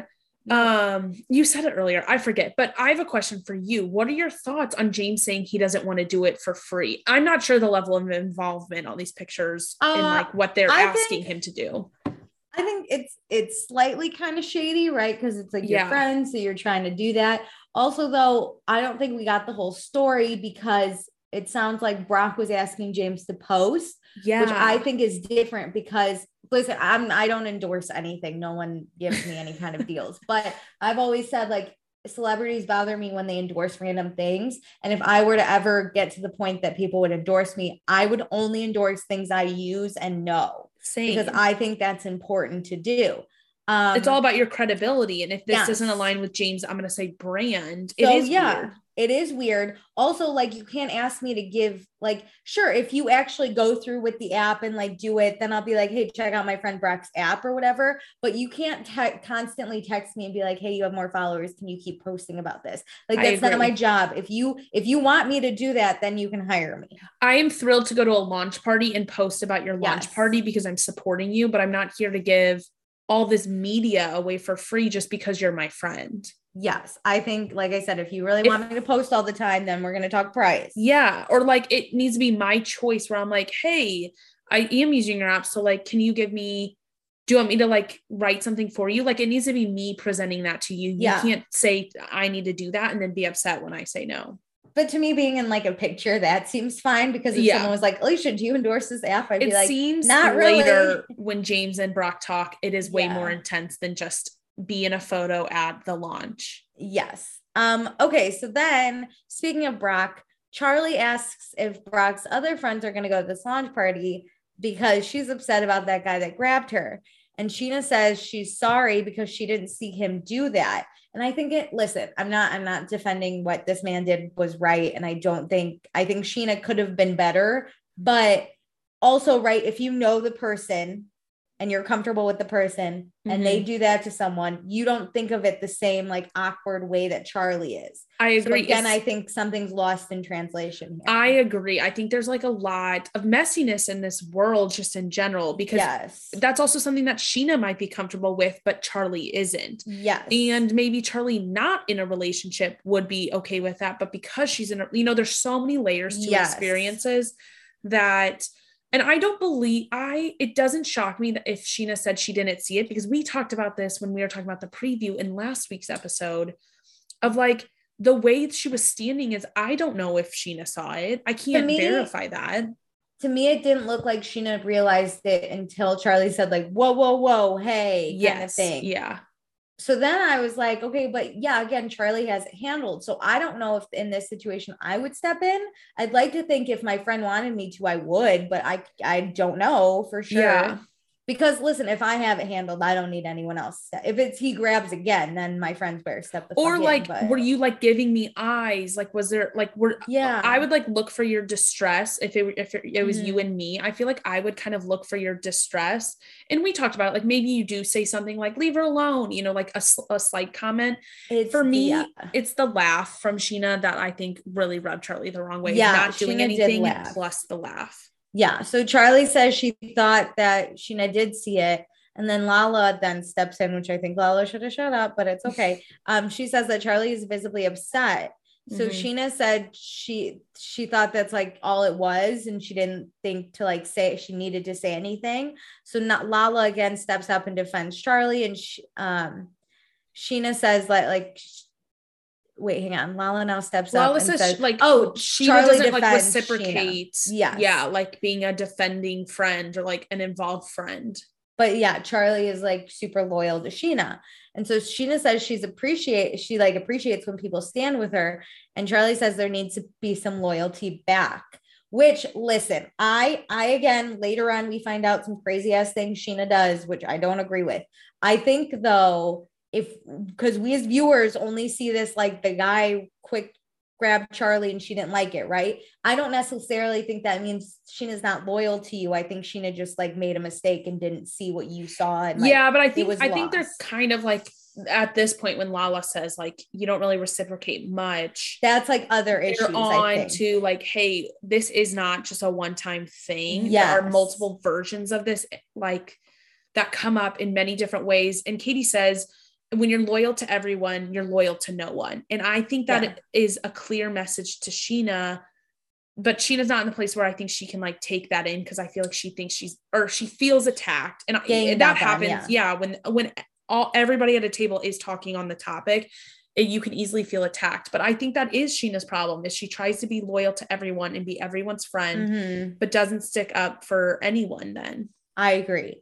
You said it earlier, I forget, but I have a question for you. What are your thoughts on James saying he doesn't want to do it for free? I'm not sure the level of involvement on these pictures and like what they're asking him to do. I think it's slightly kind of shady, right? Because it's like your friend, so you're trying to do that. Also, though, I don't think we got the whole story because it sounds like Brock was asking James to post, which I think is different because, listen, I don't endorse anything. No one gives me any kind of deals, but I've always said like celebrities bother me when they endorse random things. And if I were to ever get to the point that people would endorse me, I would only endorse things I use and know. Same. Because I think that's important to do. It's all about your credibility. And if this doesn't align with James, I'm going to say brand. It is weird. It is weird. Also, like, you can't ask me to give, like, sure, if you actually go through with the app and like do it, then I'll be like, hey, check out my friend Brock's app or whatever. But you can't constantly text me and be like, hey, you have more followers. Can you keep posting about this? Like, that's not my job. If you want me to do that, then you can hire me. I am thrilled to go to a launch party and post about your launch party because I'm supporting you, but I'm not here to give all this media away for free just because you're my friend. Yes. I think, like I said, if you really want me to post all the time, then we're going to talk price. Yeah. Or like, it needs to be my choice where I'm like, hey, I am using your app. So like, do you want me to like write something for you? Like, it needs to be me presenting that to you. You can't say I need to do that and then be upset when I say no. But to me, being in like a picture, that seems fine because if someone was like, Alicia, do you endorse this app? I'd be like, seems not later really. When James and Brock talk, it is way more intense than just be in a photo at the launch. Yes. Okay. So then, speaking of Brock, Charlie asks if Brock's other friends are going to go to this launch party because she's upset about that guy that grabbed her. And Sheena says she's sorry because she didn't see him do that. And I think listen, I'm not defending what this man did was right. And I think Sheena could have been better, but also, right, if you know the person and you're comfortable with the person and they do that to someone, you don't think of it the same like awkward way that Charlie is. I agree. So again, I think something's lost in translation here. I agree. I think there's like a lot of messiness in this world just in general, because that's also something that Sheena might be comfortable with, but Charlie isn't. Yes. And maybe Charlie not in a relationship would be okay with that. But because she's in there's so many layers to experiences that, and it doesn't shock me that if Sheena said she didn't see it, because we talked about this when we were talking about the preview in last week's episode of like the way she was standing is, I don't know if Sheena saw it. I can't verify that. To me, it didn't look like Sheena realized it until Charlie said like, whoa, whoa, whoa, hey, kind of thing. Yeah. So then I was like, okay, but yeah, again, Charlie has it handled. So I don't know if in this situation I would step in. I'd like to think if my friend wanted me to, I would, but I don't know for sure. Yeah. Because listen, if I have it handled, I don't need anyone else. If he grabs again, then my friends better step the fuck or like, in, were you like giving me eyes? Like, was there like, I would like look for your distress. If it was you and me, I feel like I would kind of look for your distress. And we talked about it, like, maybe you do say something like, leave her alone, like a slight comment. For me, it's the laugh from Sheena that I think really rubbed Charlie the wrong way. Yeah. Not doing anything plus the laugh. Yeah. So Charlie says she thought that Sheena did see it. And then Lala then steps in, which I think Lala should have shut up, but it's okay. She says that Charlie is visibly upset. So Sheena said she thought that's like all it was. And she didn't think to like say she needed to say anything. So Lala again steps up and defends Charlie. And Sheena says that like, wait, hang on. Lala now steps up and says, like, oh, Sheena doesn't like reciprocate. Yeah. Like being a defending friend or like an involved friend. But yeah, Charlie is like super loyal to Sheena. And so Sheena says she appreciates when people stand with her. And Charlie says there needs to be some loyalty back, which listen, I again, later on, we find out some crazy ass things Sheena does, which I don't agree with. I think though, because we as viewers only see this, like the guy quick grabbed Charlie and she didn't like it, right? I don't necessarily think that means Sheena's not loyal to you. I think Sheena just like made a mistake and didn't see what you saw. And like, yeah, but I think they're kind of like at this point when Lala says like you don't really reciprocate much. That's like other issues. On to like, hey, this is not just a one-time thing. Yes. There are multiple versions of this like that come up in many different ways. And Katie says, when you're loyal to everyone, you're loyal to no one. And I think that is a clear message to Scheana, but Sheena's not in the place where I think she can like take that in. Cause I feel like she thinks she feels attacked. And that happens. When everybody at a table is talking on the topic, you can easily feel attacked. But I think that is Sheena's problem, is she tries to be loyal to everyone and be everyone's friend, but doesn't stick up for anyone then. I agree.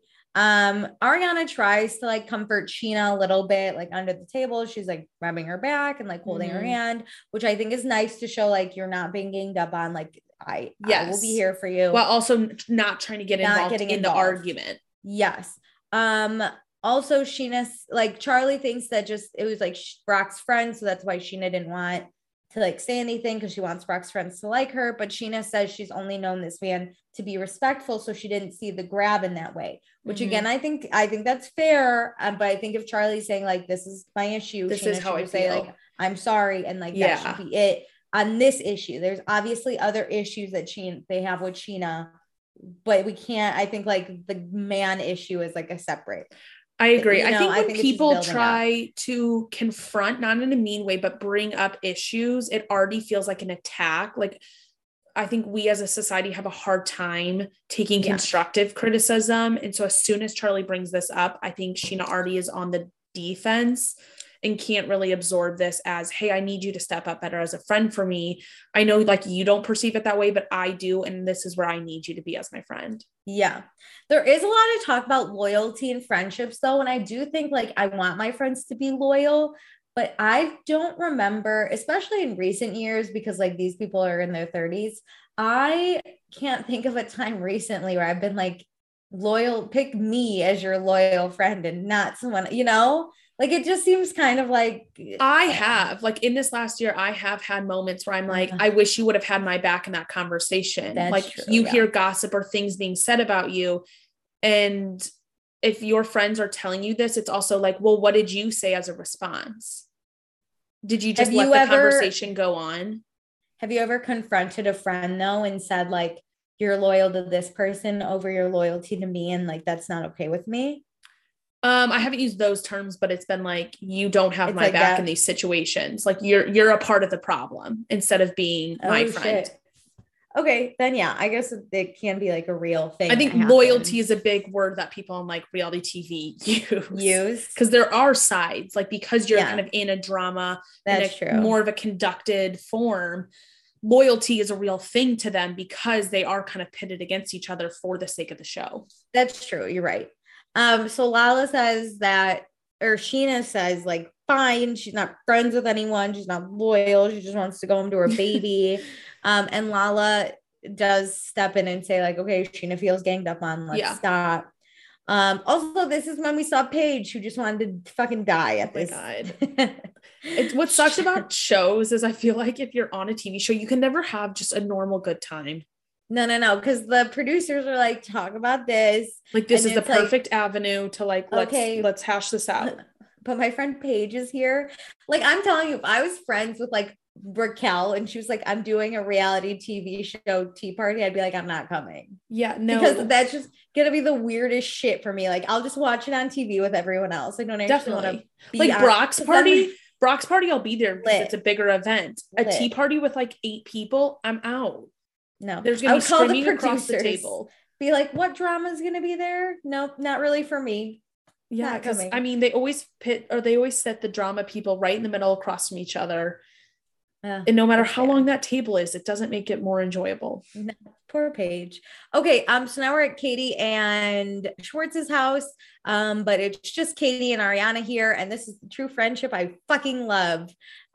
Ariana tries to like comfort Scheana a little bit, like under the table. She's like rubbing her back and like holding her hand, which I think is nice to show like you're not being ganged up on. Like I will be here for you, while also not trying to get involved in the argument. Yes. Also Scheana's like Charlie thinks that just it was like Brock's friend, so that's why Scheana didn't want to like say anything because she wants Brock's friends to like her. But Scheana says she's only known this man to be respectful, so she didn't see the grab in that way. Which again, I think that's fair. But I think if Charlie's saying like this is my issue, this is how I say feel. Like I'm sorry, and like that should be it on this issue. There's obviously other issues that they have with Scheana, but we can't. I think like the man issue is like a separate. I agree. I think when people try to confront, not in a mean way, but bring up issues, it already feels like an attack. Like, I think we as a society have a hard time taking constructive criticism. And so as soon as Charlie brings this up, I think Scheana already is on the defense and can't really absorb this as, hey, I need you to step up better as a friend for me. I know like you don't perceive it that way, but I do. And this is where I need you to be as my friend. Yeah. There is a lot of talk about loyalty and friendships though. And I do think like, I want my friends to be loyal, but I don't remember, especially in recent years, because like these people are in their 30s. I can't think of a time recently where I've been like loyal, pick me as your loyal friend and not someone, like, it just seems kind of like I have like in this last year, I have had moments where I'm like, I wish you would have had my back in that conversation. That's like true, you hear gossip or things being said about you. And if your friends are telling you this, it's also like, well, what did you say as a response? Did you just let the conversation go on? Have you ever confronted a friend though and said like, you're loyal to this person over your loyalty to me, and like that's not okay with me? I haven't used those terms, but it's been like, you don't have my back in these situations. Like you're a part of the problem instead of being my friend. Shit. Okay. Then yeah, I guess it can be like a real thing. I think loyalty is a big word that people on like reality TV use because there are sides, like because you're kind of in a drama, that's true, more of a conducted form. Loyalty is a real thing to them because they are kind of pitted against each other for the sake of the show. That's true. You're right. So Lala says that, or Scheana says like, fine, she's not friends with anyone. She's not loyal. She just wants to go home to her baby. And Lala does step in and say like, okay, Scheana feels ganged up on. Let's stop. Also, this is when we saw Paige, who just wanted to fucking die at this. It's what sucks about shows is I feel like if you're on a TV show, you can never have just a normal good time. No. Because the producers are like, talk about this. Like, this is the perfect avenue to like, let's hash this out. But my friend Paige is here. Like, I'm telling you, if I was friends with like Raquel and she was like, I'm doing a reality TV show tea party, I'd be like, I'm not coming. Yeah, no. Because that's just going to be the weirdest shit for me. Like, I'll just watch it on TV with everyone else. I don't actually want to be like Brock's party. Brock's party, I'll be there because it's a bigger event. A tea party with like 8 people, I'm out. No, there's gonna be screaming across the table. Be like, what drama is gonna be there? Nope, not really for me. Yeah, because I mean, they always set the drama people right in the middle across from each other. And no matter how long that table is, it doesn't make it more enjoyable. No, poor Paige. Okay, so now we're at Katie and Schwartz's house. But it's just Katie and Ariana here, and this is the true friendship I fucking love.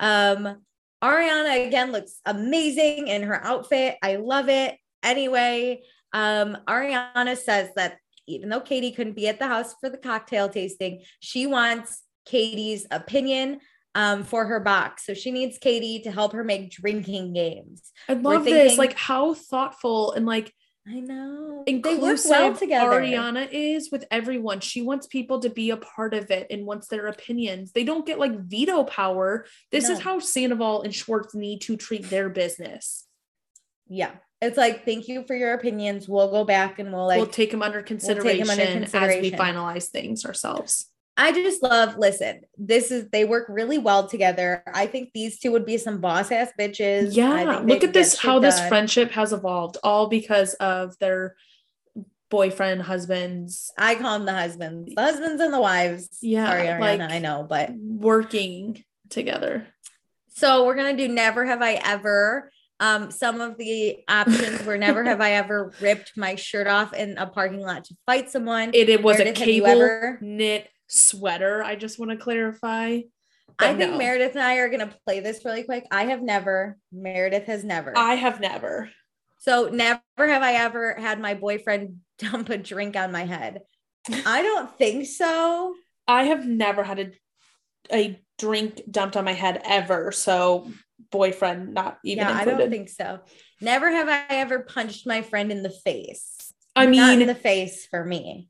Ariana again looks amazing in her outfit. I love it. Anyway, Ariana says that even though Katie couldn't be at the house for the cocktail tasting, she wants Katie's opinion for her box. So she needs Katie to help her make drinking games. I love this. Like how thoughtful and like, I know, inclusive they work well together. Ariana is with everyone. She wants people to be a part of it and wants their opinions. They don't get like veto power. This is how Sandoval and Schwartz need to treat their business. Yeah. It's like, thank you for your opinions. We'll go back and we'll take them under consideration as we finalize things ourselves. I just listen, they work really well together. I think these two would be some boss ass bitches. Yeah. Look at this, how this friendship has evolved, all because of their boyfriend, husbands. I call them the husbands and the wives. Yeah. Sorry, Ariana, I know, but working together. So we're going to do Never Have I Ever. Some of the options were never have I ever ripped my shirt off in a parking lot to fight someone. It was Meredith, a cable knit sweater. I just want to clarify. I think Meredith and I are going to play this really quick. I have never. Meredith has never. I have never. So never have I ever had my boyfriend dump a drink on my head. I don't think so. I have never had a drink dumped on my head ever. So boyfriend not even included. I don't think so. Never have I ever punched my friend in the face. I mean, not in the face for me.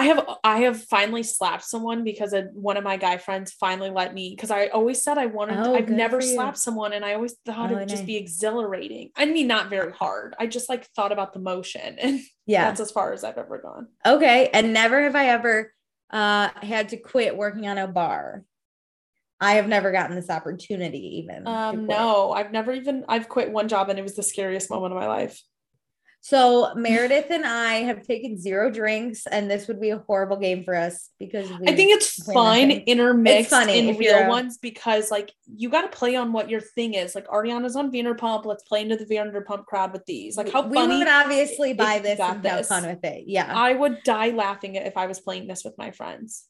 I have finally slapped someone because one of my guy friends finally let me, because I always said I wanted I've never slapped someone, and I always thought it would just be exhilarating. I mean, not very hard. I just like thought about the motion, and that's as far as I've ever gone. Okay. And never have I ever had to quit working on a bar. I have never gotten this opportunity even. No, I've quit one job and it was the scariest moment of my life. So Meredith and I have taken 0 drinks, and this would be a horrible game for us because I think it's fun intermixed in real ones, because like you got to play on what your thing is. Like Ariana's on Vanderpump. Let's play into the Vanderpump crowd with these. Like how funny. We would obviously buy this and have fun with it. Yeah. I would die laughing if I was playing this with my friends.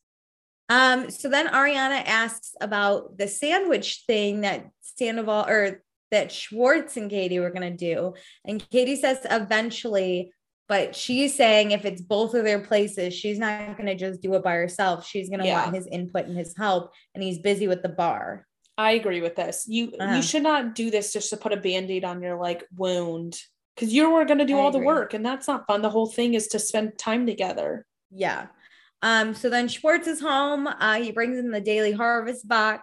So then Ariana asks about the sandwich thing that Sandoval that Schwartz and Katie were going to do. And Katie says eventually, but she's saying if it's both of their places, she's not going to just do it by herself. She's going to want his input and his help. And he's busy with the bar. I agree with this. You should not do this just to put a Band-Aid on your like wound, because you're going to do all the work, and that's not fun. The whole thing is to spend time together. Yeah. So then Schwartz is home. He brings in the Daily Harvest box.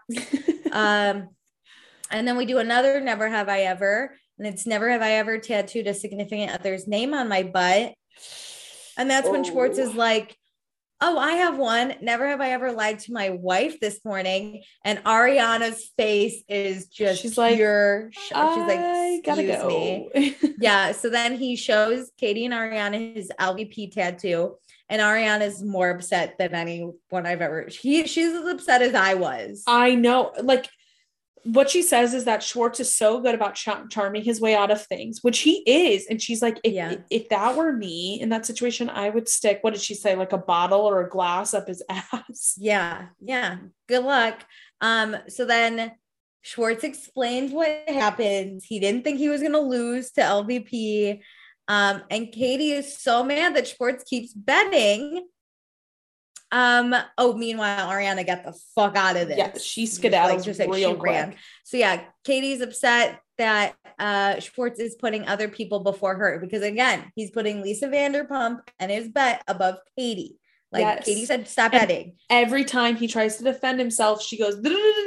And then we do another Never Have I Ever, and it's never have I ever tattooed a significant other's name on my butt. And that's when Schwartz is like, oh, I have one. Never have I ever lied to my wife this morning. And Ariana's face is just she's like, I gotta go. Me. Yeah. So then he shows Katie and Ariana his LVP tattoo. And Ariana's more upset than anyone I've ever. She's as upset as I was. I know. Like, what she says is that Schwartz is so good about charming his way out of things, which he is. And she's like, if that were me in that situation, I would stick, what did she say? Like a bottle or a glass up his ass. Yeah. Yeah. Good luck. So then Schwartz explains what happened. He didn't think he was going to lose to LVP. And Katie is so mad that Schwartz keeps betting. Meanwhile, Ariana got the fuck out of this. Yeah, she skedaddles real quick. So yeah, Katie's upset that Schwartz is putting other people before her, because again, he's putting Lisa Vanderpump and his bet above Katie. Like Katie said, stop betting. Every time he tries to defend himself, she goes,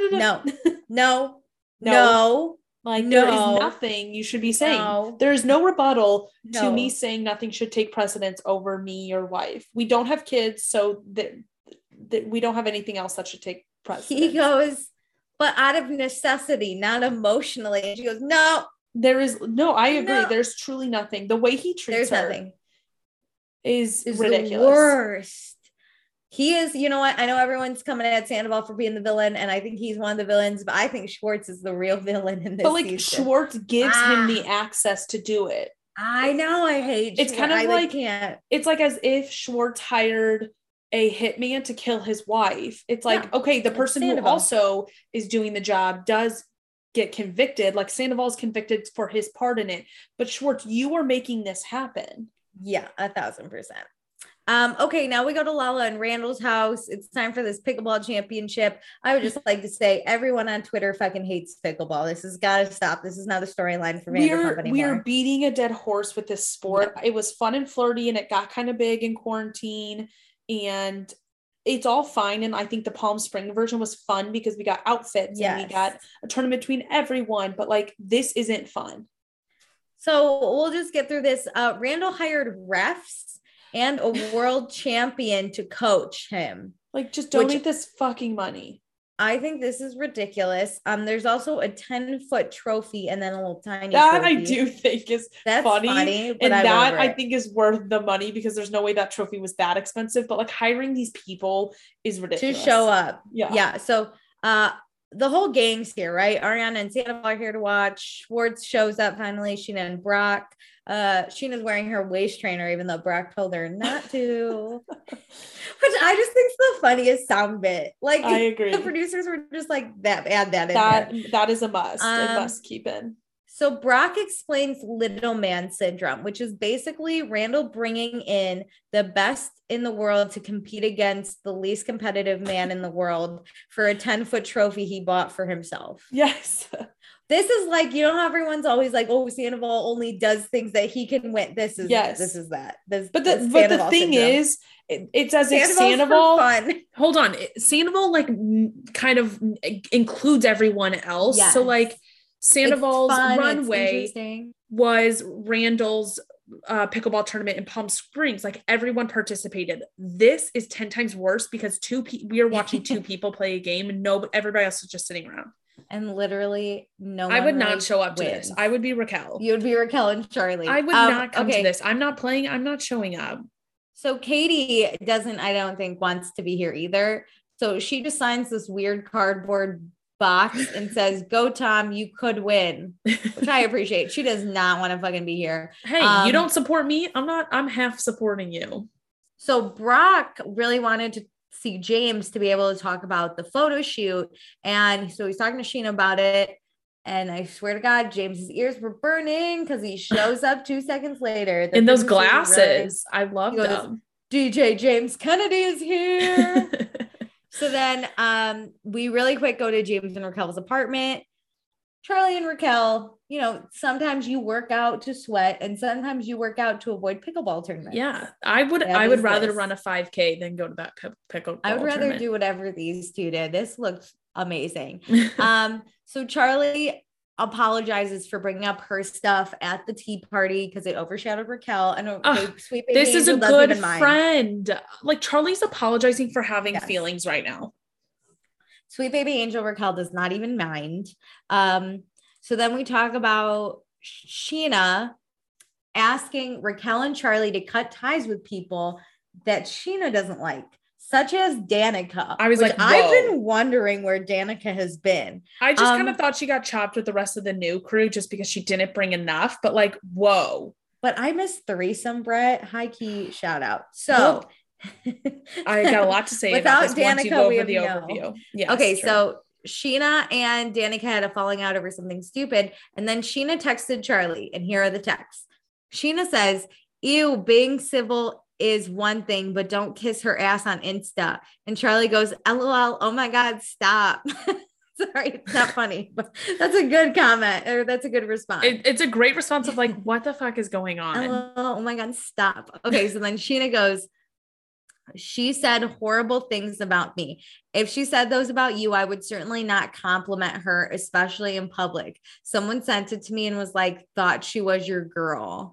no. Like there is nothing you should be saying. No. There is no rebuttal to me saying nothing should take precedence over me, your wife. We don't have kids, so that we don't have anything else that should take precedence. He goes, but out of necessity, not emotionally. And she goes, no. There is no. I agree. No. There's truly nothing. The way he treats her is ridiculous. The worst. He is, you know what? I know everyone's coming at Sandoval for being the villain, and I think he's one of the villains, but I think Schwartz is the real villain in this season. Schwartz gives him the access to do it. I know. I hate It's Schwartz. Kind of like it's like as if Schwartz hired a hitman to kill his wife. It's like, okay, the person who also is doing the job does get convicted. Like Sandoval's convicted for his part in it, but Schwartz, you are making this happen. Yeah, 1,000%. Okay, now we go to Lala and Randall's house. It's time for this pickleball championship. I would just like to say everyone on Twitter fucking hates pickleball. This has got to stop. This is not a storyline for Vanderpump anymore. We are beating a dead horse with this sport. Yeah. It was fun and flirty, and it got kind of big in quarantine, and it's all fine. And I think the Palm Spring version was fun because we got outfits and we got a tournament between everyone, but like this isn't fun. So we'll just get through this. Randall hired refs and a world champion to coach him. Like, just donate this fucking money. I think this is ridiculous. There's also a 10-foot trophy and then a little tiny that trophy. I do think is That's funny and that I think is worth the money because there's no way that trophy was that expensive. But like hiring these people is ridiculous. To show up. Yeah. So the whole gang's here, right? Ariana and Sandoval are here to watch. Schwartz shows up finally. Sheena and Brock. Sheena's wearing her waist trainer, even though Brock told her not to. Which I just think's the funniest sound bit. Like, I agree. The producers were just like, add that in there. That is a must. A must keep in. So Brock explains little man syndrome, which is basically Randall bringing in the best in the world to compete against the least competitive man in the world for a 10-foot trophy he bought for himself. Yes. This is like, you know how everyone's always like, oh, Sandoval only does things that he can win. This is that. But the thing is, it's as if Sandoval, hold on, Sandoval like kind of includes everyone else. Yes. So like Sandoval's runway was Randall's pickleball tournament in Palm Springs. Like everyone participated. This is 10 times worse because we are watching two people play a game and everybody else is just sitting around. And literally no one I would not show up to this. I would be Raquel. You would be Raquel and Charlie. I would not come to this. I'm not playing. I'm not showing up. So Katie I don't think wants to be here either. So she just signs this weird cardboard box and says, go Tom, you could win, which I appreciate. She does not want to fucking be here. Hey, you don't support me. I'm half supporting you. So Brock really wanted to see James to be able to talk about the photo shoot. And so he's talking to Sheena about it. And I swear to God, James's ears were burning because he shows up 2 seconds later. In those glasses. I love them. DJ James Kennedy is here. So then we really quick go to James and Raquel's apartment. Charlie and Raquel, sometimes you work out to sweat and sometimes you work out to avoid pickleball tournaments. Yeah, I would rather run a 5K than go to that pickleball I would rather tournament. do whatever these two did. This looked amazing. So Charlie apologizes for bringing up her stuff at the tea party because it overshadowed Raquel. And Sweet Baby this is Angel a good friend. Like Charlie's apologizing for having feelings right now. Sweet Baby Angel Raquel does not even mind. So then we talk about Sheena asking Raquel and Charlie to cut ties with people that Sheena doesn't like, such as Danica. I was like, whoa. I've been wondering where Danica has been. I just kind of thought she got chopped with the rest of the new crew just because she didn't bring enough, but like, whoa. But I miss Threesome Brett. High key shout out. So I got a lot to say without about this Danica, once you go over the overview. Yes, okay, true. So Sheena and Danica had a falling out over something stupid. And then Sheena texted Charlie, and here are the texts. Sheena says, ew, being civil is one thing, but don't kiss her ass on Insta. And Charlie goes, LOL, oh my God, stop. Sorry, it's not funny, but that's a good comment, or that's a good response. It's a great response of like, what the fuck is going on? LOL, oh my God, stop. Okay, so then Sheena goes, she said horrible things about me. If she said those about you, I would certainly not compliment her, especially in public. Someone sent it to me and was like, thought she was your girl.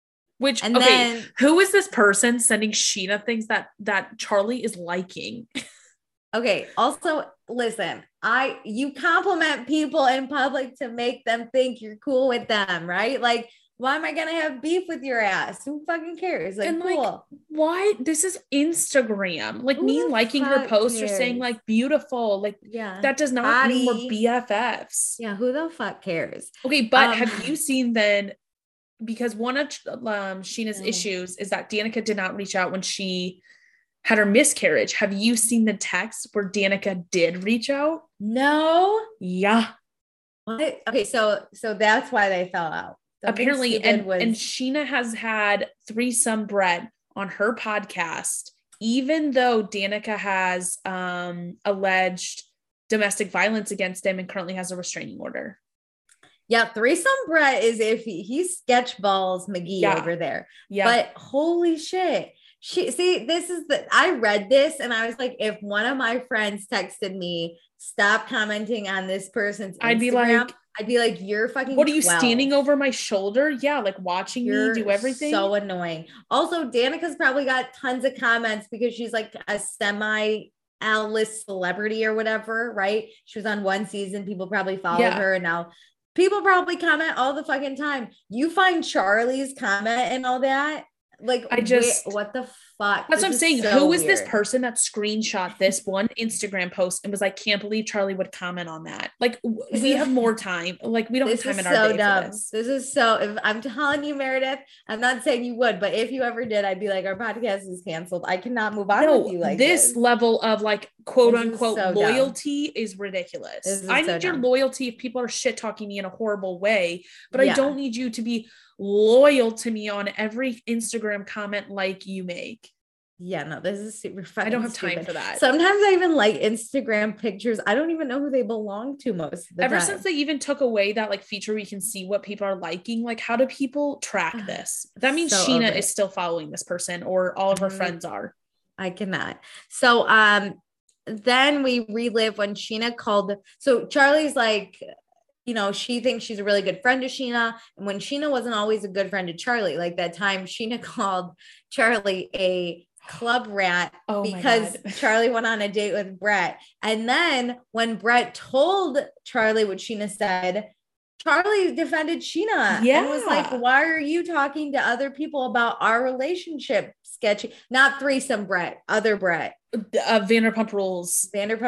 Then who is this person sending Sheena things that Charlie is liking? Okay. Also, listen, you compliment people in public to make them think you're cool with them, right? Like, why am I gonna have beef with your ass? Who fucking cares? Like, and cool. Like, why? This is Instagram. Like, me liking her post or saying like beautiful, like, yeah, that does not mean we're BFFs. Yeah, who the fuck cares? Okay, but have you seen then? Because one of Sheena's issues is that Danica did not reach out when she had her miscarriage. Have you seen the text where Danica did reach out? No. Yeah. What? Okay, so that's why they fell out. Apparently, and Sheena has had Threesome Brett on her podcast, even though Danica has alleged domestic violence against him and currently has a restraining order. Yeah, Threesome Brett is iffy. He's sketchballs McGee over there. Yeah. But holy shit. I read this and I was like, if one of my friends texted me, stop commenting on this person's Instagram, I'd be like, you're fucking what are you 12. Standing over my shoulder? Yeah, like watching me do everything. So annoying. Also, Danica's probably got tons of comments because she's like a semi A-list celebrity or whatever, right? She was on one season. People probably followed her, and now people probably comment all the fucking time. You find Charlie's comment and all that. Like, what the fuck? That's what I'm saying. So who is this person that screenshot this one Instagram post and was like, can't believe Charlie would comment on that? Like, we have more time. Like, we don't have time in our day for this. This is so, if I'm telling you, Meredith, I'm not saying you would, but if you ever did, I'd be like, our podcast is canceled. I cannot move on with you like this. Level of like, quote unquote, loyalty is ridiculous. I need your loyalty if people are shit talking me in a horrible way, but I don't need you to be loyal to me on every Instagram comment like you make. Yeah, no, this is super fun. I don't have time for that. Sometimes I even like Instagram pictures. I don't even know who they belong to most of the time. Since they even took away that like feature where you can see what people are liking, like how do people track this? That means Sheena is still following this person, or all of her friends are. I cannot. So then we relive when Sheena called. So Charlie's like, you know, she thinks she's a really good friend to Sheena. And when Sheena wasn't always a good friend to Charlie, like that time Sheena called Charlie a club rat because Charlie went on a date with Brett. And then when Brett told Charlie what Sheena said, Charlie defended Sheena and was like, why are you talking to other people about our relationship? Sketchy. Not threesome Brett, other Brett. Vanderpump Rules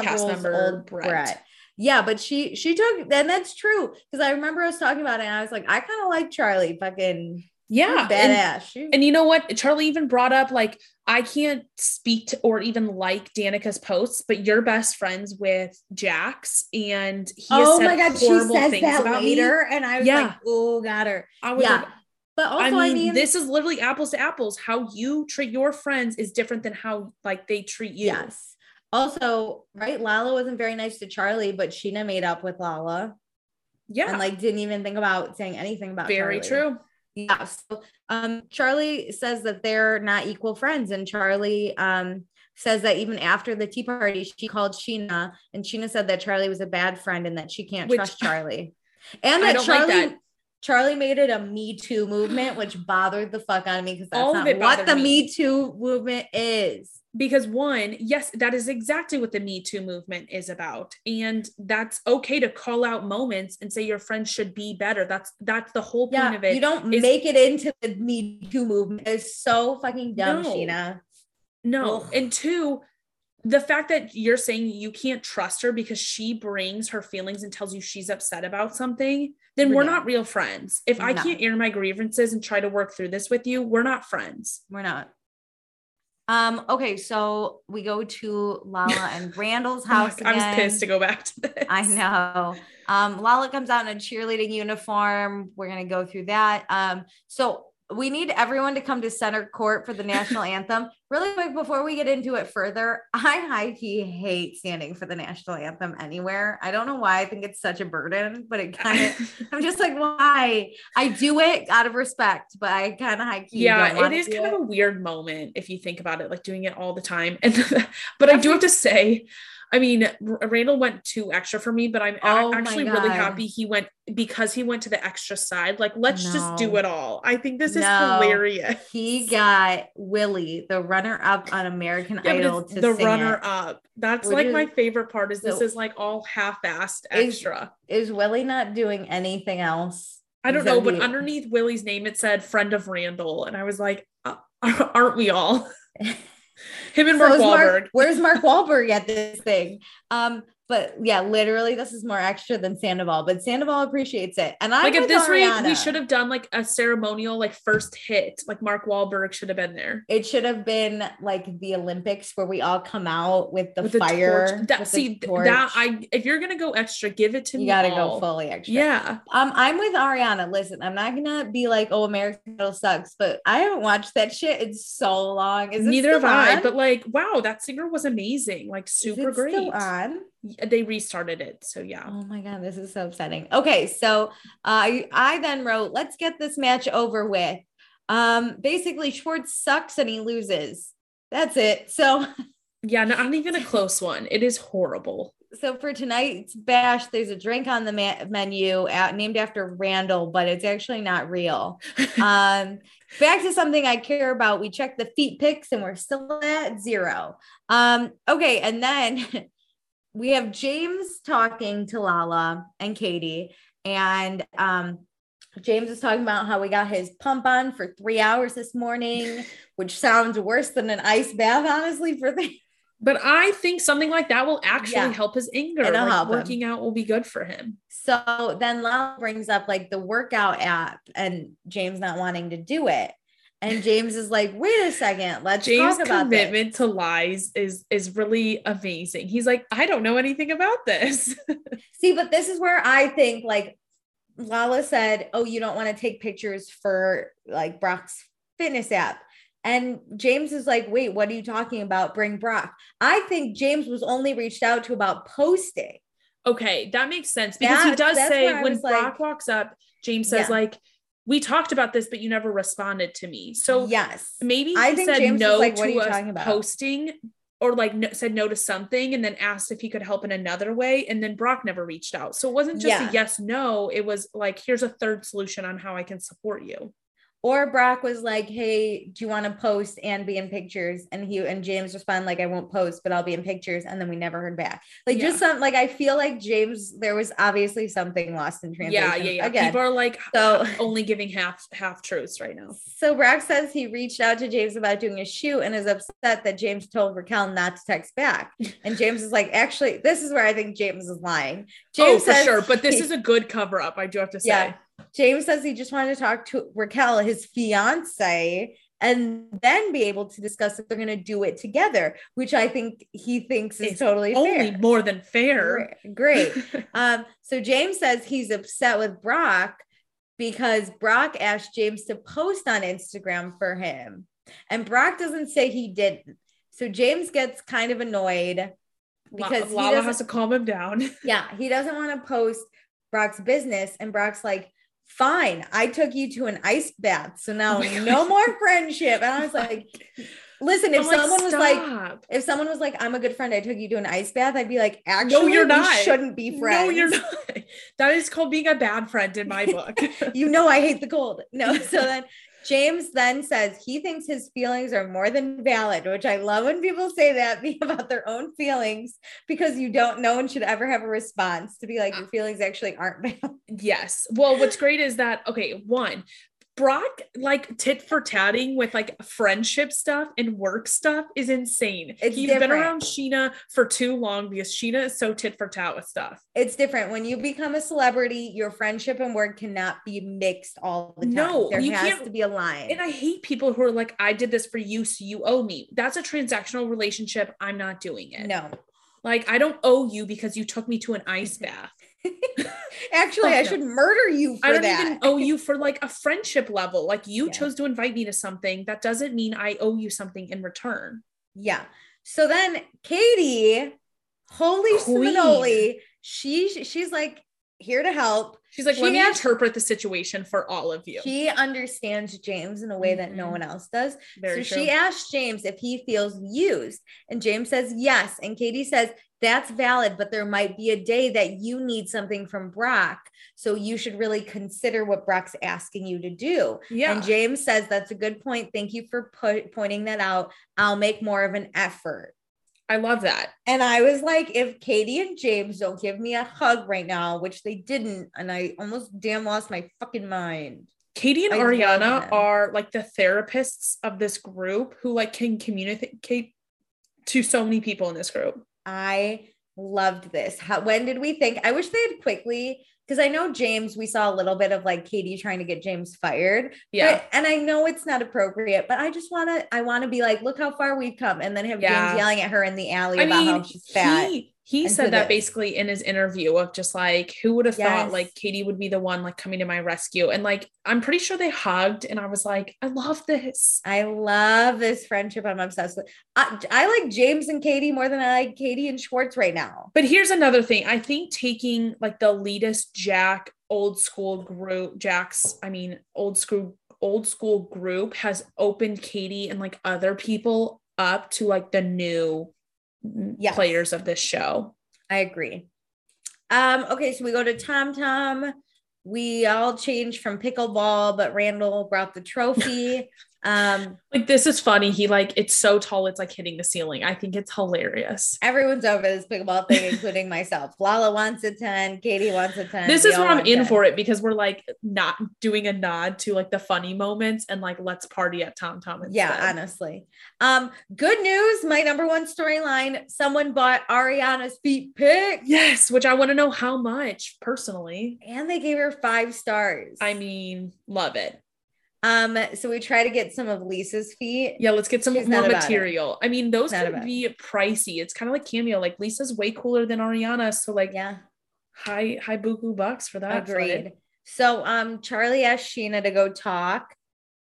old Brett. Yeah, but she took, and that's true, because I remember us talking about it and I was like, I kind of like Charlie. Fucking badass. And you know what? Charlie even brought up, like, I can't speak to or even like Danica's posts, but you're best friends with Jax, and he has said horrible things about later, me. And I was like, oh, got her. I was like, but also, I mean, this is literally apples to apples. How you treat your friends is different than how like they treat you. Yes. Also, right, Lala wasn't very nice to Charlie, but Sheena made up with Lala. Yeah. And like didn't even think about saying anything about Very Charlie. True. Yeah. So Charlie says that they're not equal friends. And Charlie says that even after the tea party, she called Sheena, and Sheena said that Charlie was a bad friend and that she can't trust Charlie. And that Charlie made it a Me Too movement, which bothered the fuck out of me, because that's not what the Me Too movement is. Because one, yes, that is exactly what the Me Too movement is about. And that's okay to call out moments and say your friends should be better. That's the whole point of it. You don't make it into the Me Too movement. It's so fucking dumb, Sheena. No. Ugh. And two, the fact that you're saying you can't trust her because she brings her feelings and tells you she's upset about something, then we're not real friends. If I can't air my grievances and try to work through this with you, we're not friends. We're not. Okay, so we go to Lala and Randall's house again. I was pissed to go back to this. I know. Lala comes out in a cheerleading uniform. We're going to go through that. So we need everyone to come to center court for the national anthem. Really quick, before we get into it further, I high-key hate standing for the national anthem anywhere. I don't know why. I think it's such a burden, but it kind of, I'm just like, why? I do it out of respect, but I kind of high-key don't want it is kind of a weird moment if you think about it, like doing it all the time. And but I do have to say, I mean, Randall went 2 extra for me, but I'm actually really happy he went, because he went to the extra side. Like, let's just do it all. I think this is hilarious. He got Willie, the runner-up on American Idol, to the runner-up. That's like my favorite part. This is like all half-assed extra. Is Willie not doing anything else? I don't know, but underneath Willie's name it said "Friend of Randall," and I was like, aren't we all? Him and Mark Wahlberg. Where's Mark Wahlberg at this thing? But yeah, literally, this is more extra than Sandoval, but Sandoval appreciates it. And I like at this rate, we should have done like a ceremonial, like first hit, like Mark Wahlberg should have been there. It should have been like the Olympics where we all come out with the fire. If you're gonna go extra, give it to me. You gotta go fully extra. Yeah. I'm with Ariana. Listen, I'm not gonna be like, oh, American Idol sucks, but I haven't watched that shit in so long. Neither have I. But like, wow, that singer was amazing. Like super great. Still on? They restarted it, so yeah. Oh my god, this is so upsetting. Okay, so I then wrote, let's get this match over with. Basically Schwartz sucks and he loses. That's it. So yeah, not even a close one. It is horrible. So for tonight's bash, there's a drink on the menu named after Randall, but it's actually not real. Back to something I care about. We checked the feet pics and we're still at 0. Okay. And then we have James talking to Lala and Katie, and James is talking about how we got his pump on for 3 hours this morning, which sounds worse than an ice bath, honestly, But I think something like that will actually help his anger. It'll help working out will be good for him. So then Lala brings up like the workout app and James not wanting to do it. And James is like, wait a second, let's James' talk about commitment to lies is really amazing. He's like, I don't know anything about this. See, but this is where I think like Lala said, oh, you don't want to take pictures for like Brock's fitness app. And James is like, wait, what are you talking about? Bring Brock. I think James was only reached out to about posting. Okay, that makes sense because he does say when Brock walks up, James says like, we talked about this, but you never responded to me. So yes, maybe he said James no like, to us posting or like said no to something and then asked if he could help in another way. And then Brock never reached out. So it wasn't just a yes, no. It was like, here's a third solution on how I can support you. Or Brock was like, hey, do you want to post and be in pictures? And James responded like, I won't post, but I'll be in pictures. And then we never heard back. Like just some, like, I feel like James, there was obviously something lost in translation. Yeah. Again, people are like only giving half truths right now. So Brock says he reached out to James about doing a shoot and is upset that James told Raquel not to text back. And James is like, actually, this is where I think James is lying. James for sure. But this is a good cover up. I do have to say. Yeah. James says he just wanted to talk to Raquel, his fiance, and then be able to discuss if they're going to do it together, which I think he thinks is totally fair. Only more than fair. Great. So James says he's upset with Brock because Brock asked James to post on Instagram for him. And Brock doesn't say he didn't. So James gets kind of annoyed because Lala has to calm him down. Yeah. He doesn't want to post Brock's business. And Brock's like, fine, I took you to an ice bath. So now no more friendship. And I was like, listen, if someone was like, I'm a good friend, I took you to an ice bath, I'd be like, actually, no, you're not. We shouldn't be friends. No, you're not. That is called being a bad friend in my book. I hate the cold. No. So then James then says he thinks his feelings are more than valid, which I love when people say that about their own feelings, because no one should ever have a response to be like, your feelings actually aren't valid. Yes. Well, what's great is that, okay, one, Brock like tit for tatting with like friendship stuff and work stuff is insane. He's been around Sheena for too long because Sheena is so tit for tat with stuff. It's different. When you become a celebrity, your friendship and work cannot be mixed all the time. No, there has to be a line. And I hate people who are like, I did this for you, so you owe me. That's a transactional relationship. I'm not doing it. No. Like, I don't owe you because you took me to an ice bath. Actually, I should murder you for that. I don't even owe you for like a friendship level. Like you chose to invite me to something. That doesn't mean I owe you something in return. Yeah. So then Katie, holy smoly, she's like here to help. She's like, let me interpret the situation for all of you. She understands James in a way that no one else does. Very true. She asked James if he feels used, and James says yes. And Katie says, that's valid, but there might be a day that you need something from Brock. So you should really consider what Brock's asking you to do. Yeah. And James says, that's a good point. Thank you for pointing that out. I'll make more of an effort. I love that. And I was like, if Katie and James don't give me a hug right now, which they didn't, and I almost damn lost my fucking mind. Katie and Ariana are like the therapists of this group who like can communicate to so many people in this group. I loved this. When did we think? I wish they had quickly, because I know James, we saw a little bit of like Katie trying to get James fired. Yeah. And I know it's not appropriate, but I just want to be like, look how far we've come. And then have James yelling at her in the alley about how she's fat. He said that basically in his interview of just like, who would have thought like Katie would be the one like coming to my rescue? And like, I'm pretty sure they hugged and I was like, I love this. I love this friendship. I'm obsessed with. I like James and Katie more than I like Katie and Schwartz right now. But here's another thing. I think taking like the elitist old school group has opened Katie and like other people up to like the new players of this show. I agree. Okay, so we go to Tom Tom. We all changed from pickleball, but Randall brought the trophy. Like, this is funny. He like, it's so tall, it's like hitting the ceiling. I think it's hilarious. Everyone's over this pickleball thing, including myself. Lala wants a 10. Katie wants a 10. This is where I'm in for it, because we're like not doing a nod to like the funny moments and like, let's party at Tom Tom instead. Yeah, honestly. Good news. My number one storyline. Someone bought Ariana's feet pics. Yes, which I want to know how much personally. And they gave her 5 stars. I mean, love it. So we try to get some of Lisa's feet. Yeah, let's get some more material. I mean, those could be pricey. It's kind of like Cameo. Like, Lisa's way cooler than Ariana. So like, yeah, high buku bucks for that. Agreed. So Charlie asked Scheana to go talk.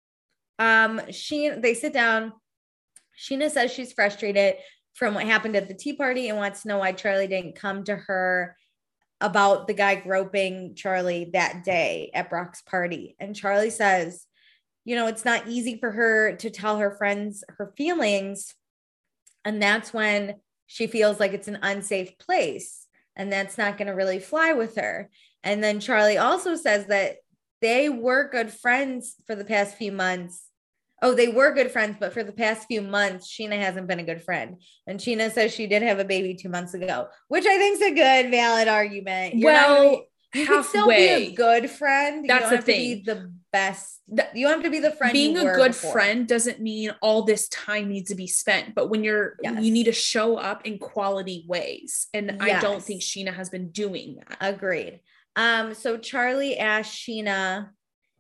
They sit down. Scheana says she's frustrated from what happened at the tea party and wants to know why Charlie didn't come to her about the guy groping Charlie that day at Brock's party. And Charlie says, you know, it's not easy for her to tell her friends her feelings. And that's when she feels like it's an unsafe place. And that's not going to really fly with her. And then Charlie also says that they were good friends for the past few months. Oh, they were good friends, but for the past few months, Scheana hasn't been a good friend. And Scheana says she did have a baby 2 months ago, which I think is a good, valid argument. You can still be a good friend. That's the thing. You don't have to be the best. You don't have to be the friend. Being a good friend doesn't mean all this time needs to be spent. But when you need to show up in quality ways. And I don't think Scheana has been doing that. Agreed. So Charlie asked Scheana,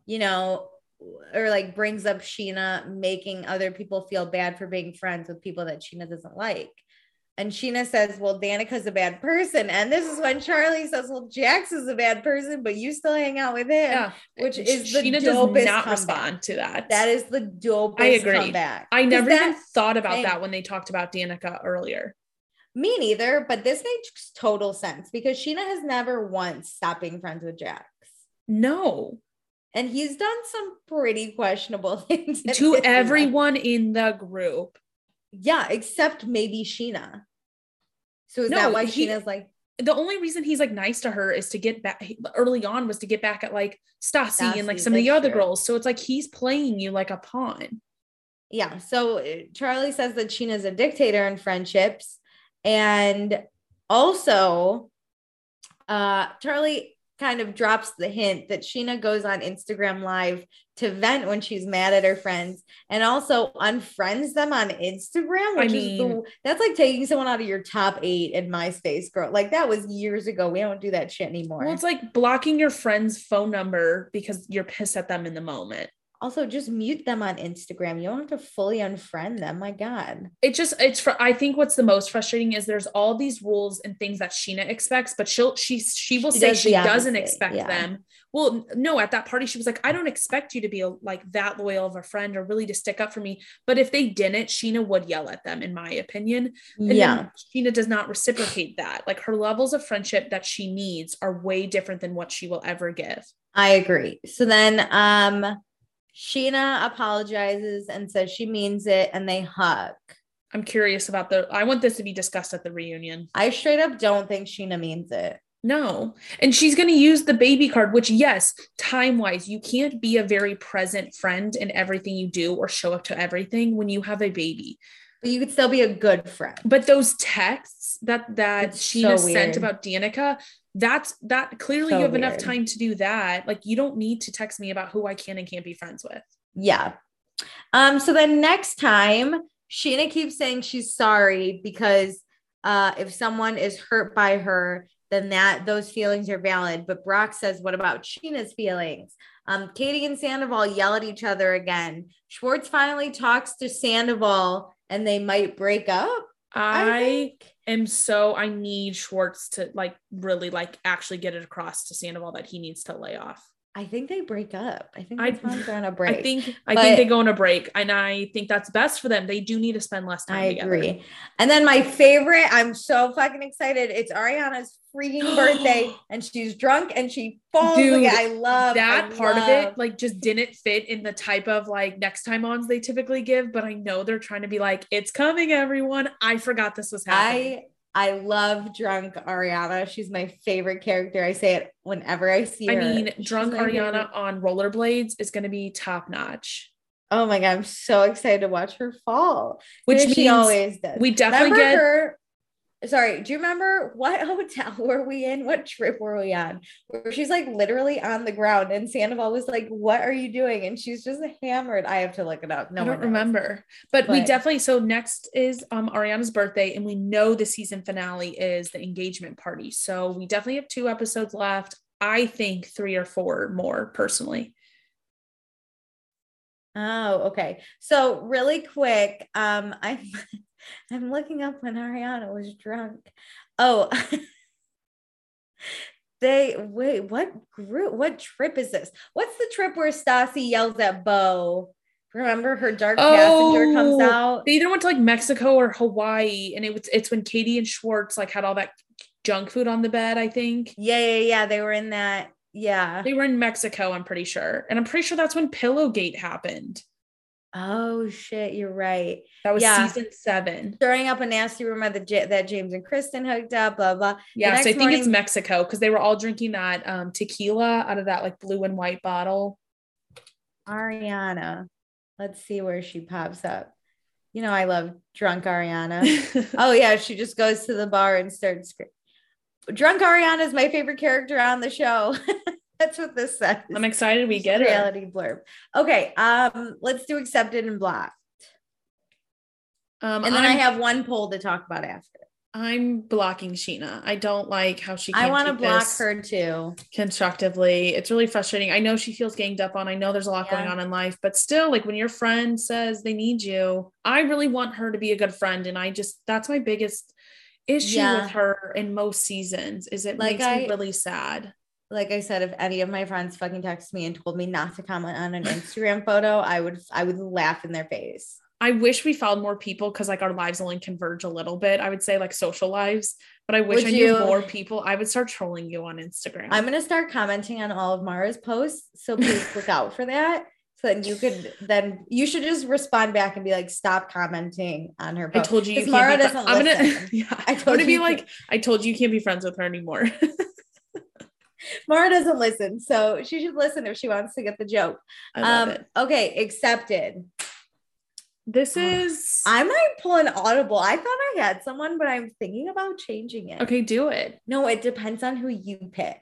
or like brings up Scheana making other people feel bad for being friends with people that Scheana doesn't like. And Scheana says, well, Danica's a bad person. And this is when Charlie says, well, Jax is a bad person, but you still hang out with him. Yeah. Which is the Scheana dopest does not comeback. respond to that. That is the dopest I agree. comeback. I never even thought about that when they talked about Danica earlier. Me neither, but this makes total sense because Scheana has never once stopped being friends with Jax. No. And he's done some pretty questionable things. To everyone in the group. Yeah, except maybe Scheana. So is that why Sheena's like... The only reason he's like nice to her is to get back early on was to get back at like Stassi and like some of the other girls. So it's like he's playing you like a pawn. Yeah. So Charlie says that Sheena's a dictator in friendships. And also Charlie kind of drops the hint that Scheana goes on Instagram Live to vent when she's mad at her friends and also unfriends them on Instagram, which that's like taking someone out of your top 8 in MySpace, girl. Like that was years ago. We don't do that shit anymore. Well, it's like blocking your friend's phone number because you're pissed at them in the moment. Also, just mute them on Instagram. You don't have to fully unfriend them. My God. I think what's the most frustrating is there's all these rules and things that Scheana expects, but she will say she doesn't expect them. Well, no, at that party, she was like, I don't expect you to be like that loyal of a friend or really to stick up for me. But if they didn't, Scheana would yell at them, in my opinion. And then Scheana does not reciprocate that. Like her levels of friendship that she needs are way different than what she will ever give. I agree. So then, Scheana apologizes and says she means it and they hug. I'm curious about I want this to be discussed at the reunion. I straight up don't think Scheana means it. No. And she's going to use the baby card, which yes, time-wise, you can't be a very present friend in everything you do or show up to everything when you have a baby. But you could still be a good friend. But those texts that Scheana sent about Danica, that clearly you have enough time to do that. Like you don't need to text me about who I can and can't be friends with. Yeah. So then next time Scheana keeps saying she's sorry because if someone is hurt by her, then those feelings are valid. But Brock says, what about Scheana's feelings? Katie and Sandoval yell at each other again. Schwartz finally talks to Sandoval and they might break up. I need Schwartz to like really like actually get it across to Sandoval that he needs to lay off. I think they break up. I think they're on a break. I think they go on a break, and I think that's best for them. They do need to spend less time together. I agree. And then my favorite, I'm so fucking excited. It's Ariana's freaking birthday, and she's drunk and she falls. Dude, I love part of it. Like, just didn't fit in the type of like next time ons they typically give. But I know they're trying to be like, it's coming, everyone. I forgot this was happening. I love drunk Ariana. She's my favorite character. I say it whenever I see her. I mean, drunk Ariana on rollerblades is going to be top notch. Oh my God. I'm so excited to watch her fall. Which means she always does. We definitely get her. Sorry, do you remember what hotel were we in? What trip were we on? Where she's like literally on the ground and Sandoval was like, what are you doing? And she's just hammered. I have to look it up. No, I don't remember. But we definitely, so next is Ariana's birthday, and we know the season finale is the engagement party. So we definitely have 2 episodes left. I think 3 or 4 more personally. Oh, okay. So really quick, I'm looking up when Ariana was drunk. Oh, what trip is this? What's the trip where Stassi yells at Bo? Remember her dark passenger comes out? They either went to like Mexico or Hawaii, and it's when Katie and Schwartz like had all that junk food on the bed, I think. Yeah. They were in that. Yeah. They were in Mexico, I'm pretty sure. And I'm pretty sure that's when Pillowgate happened. Oh shit, you're right. That was season 7. Stirring up a nasty rumor that James and Kristen hooked up, blah blah. Yeah, so I think it's Mexico because they were all drinking that tequila out of that like blue and white bottle. Ariana, let's see where she pops up. You know I love drunk Ariana. Oh yeah, she just goes to the bar and starts screaming. Drunk Ariana is my favorite character on the show. That's what this says. I'm excited we get reality blurb. Okay, let's do accepted and blocked. And then I have one poll to talk about after. I'm blocking Scheana. I don't like how she. I want to block her too. Constructively, it's really frustrating. I know she feels ganged up on. I know there's a lot going on in life, but still, like when your friend says they need you, I really want her to be a good friend, and that's my biggest issue with her in most seasons. Is it makes me really sad. Like I said, if any of my friends fucking texted me and told me not to comment on an Instagram photo, I would laugh in their face. I wish we found more people because like our lives only converge a little bit. I would say like social lives, but I wish I knew more people. I would start trolling you on Instagram. I'm going to start commenting on all of Mara's posts. So please look out for that. So that you should just respond back and be like, stop commenting on her post. I told you Mara doesn't listen. I told you can't be friends with her anymore. Mara doesn't listen, so she should listen if she wants to get the joke. I love it. Okay, accepted. This is. I might pull an audible. I thought I had someone, but I'm thinking about changing it. Okay, do it. No, it depends on who you pick.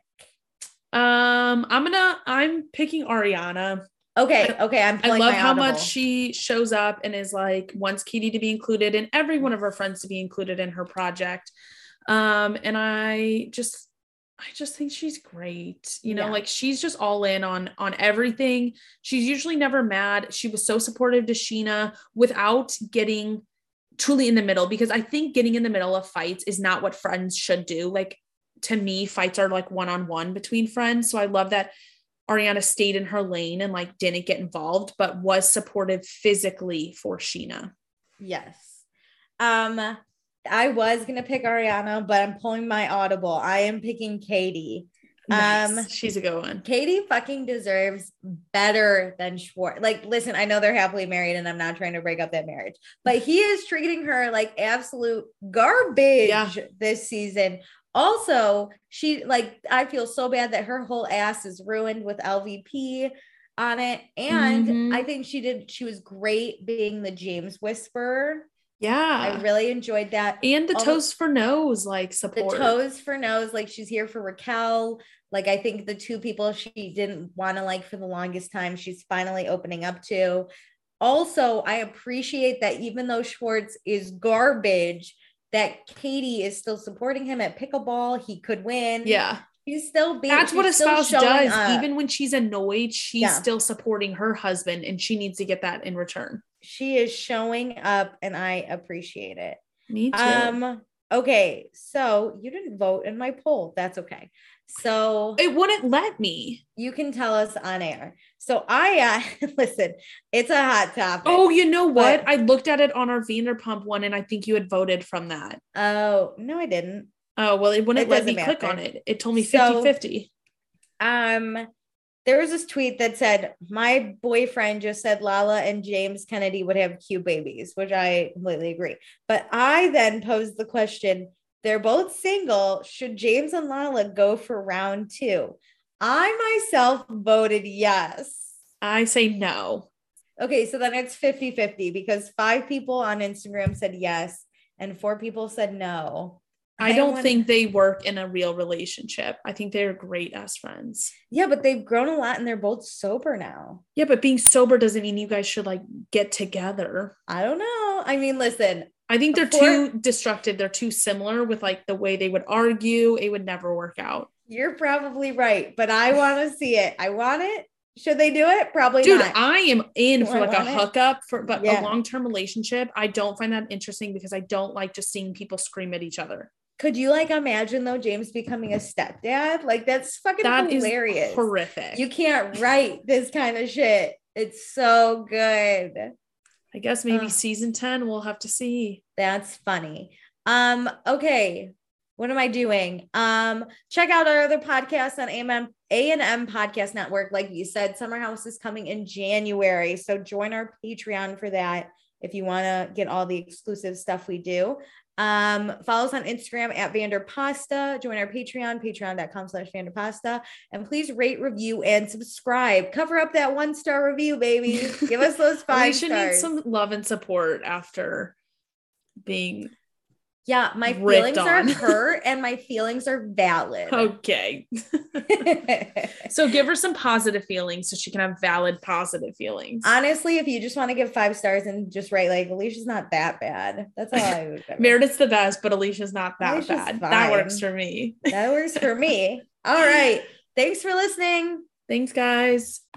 I'm picking Ariana. Okay. I'm pulling. I love how much she shows up and is like wants Katie to be included and every one of her friends to be included in her project. And I just think she's great. You know, like she's just all in on everything. She's usually never mad. She was so supportive to Scheana without getting truly in the middle, because I think getting in the middle of fights is not what friends should do. Like to me, fights are like one-on-one between friends. So I love that Ariana stayed in her lane and like didn't get involved, but was supportive physically for Scheana. Yes. I was going to pick Ariana, but I'm pulling my audible. I am picking Katie. Nice. She's a good one. Katie fucking deserves better than Schwartz. Like, listen, I know they're happily married and I'm not trying to break up that marriage, but he is treating her like absolute garbage this season. Also, I feel so bad that her whole ass is ruined with LVP on it. And I think she was great being the James whisperer. Yeah. I really enjoyed that. And the toes for nose, like support. The toes for nose, like she's here for Raquel. Like I think the 2 people she didn't want to like for the longest time, she's finally opening up to. Also, I appreciate that even though Schwartz is garbage, that Katie is still supporting him at pickleball. He could win. Yeah. He's still being. That's what a spouse does. Even when she's annoyed, she's still supporting her husband, and she needs to get that in return. She is showing up, and I appreciate it. Me too. Okay, so you didn't vote in my poll. That's okay. So it wouldn't let me. You can tell us on air. So listen, it's a hot topic. Oh, you know what? I looked at it on our Vanderpump one, and I think you had voted from that. Oh, no, I didn't. Oh, well, it wouldn't let me click on it. It told me 50-50. There was this tweet that said, my boyfriend just said Lala and James Kennedy would have cute babies, which I completely agree. But I then posed the question, They're both single. Should James and Lala go for round 2? I myself voted yes. I say no. Okay, so then it's 50-50 because 5 people on Instagram said yes and 4 people said no. I don't think they work in a real relationship. I think they're great as friends. Yeah, but they've grown a lot and they're both sober now. Yeah, but being sober doesn't mean you guys should like get together. I don't know. I mean, listen. I think they're too destructive. They're too similar with like the way they would argue. It would never work out. You're probably right, but I want to see it. I want it. Should they do it? Probably Dude, not. I am in for like a hookup but Yeah. a long-term relationship. I don't find that interesting because I don't like just seeing people scream at each other. Could you like imagine though, James becoming a stepdad? Like that's fucking hilarious. Is horrific. You can't write this kind of shit. It's so good. I guess maybe season 10, we'll have to see. That's funny. Okay. What am I doing? Check out our other podcasts on A&M Podcast Network. Like you said, Summer House is coming in January. So join our Patreon for that if you want to get all the exclusive stuff we do. Follow us on Instagram at Vanderpasta. Join our Patreon, patreon.com/Vanderpasta. And please rate, review, and subscribe. Cover up that 1-star review, baby. Give us those 5 stars. We should need some love and support after being... Yeah, my feelings are hurt and my feelings are valid. Okay. So give her some positive feelings so she can have valid positive feelings. Honestly, if you just want to give 5 stars and just write like Alicia's not that bad. That's all I would do. Meredith's the best, but Alicia's not that Alicia's bad. fine. That works for me. That works for me. All right. Thanks for listening. Thanks, guys.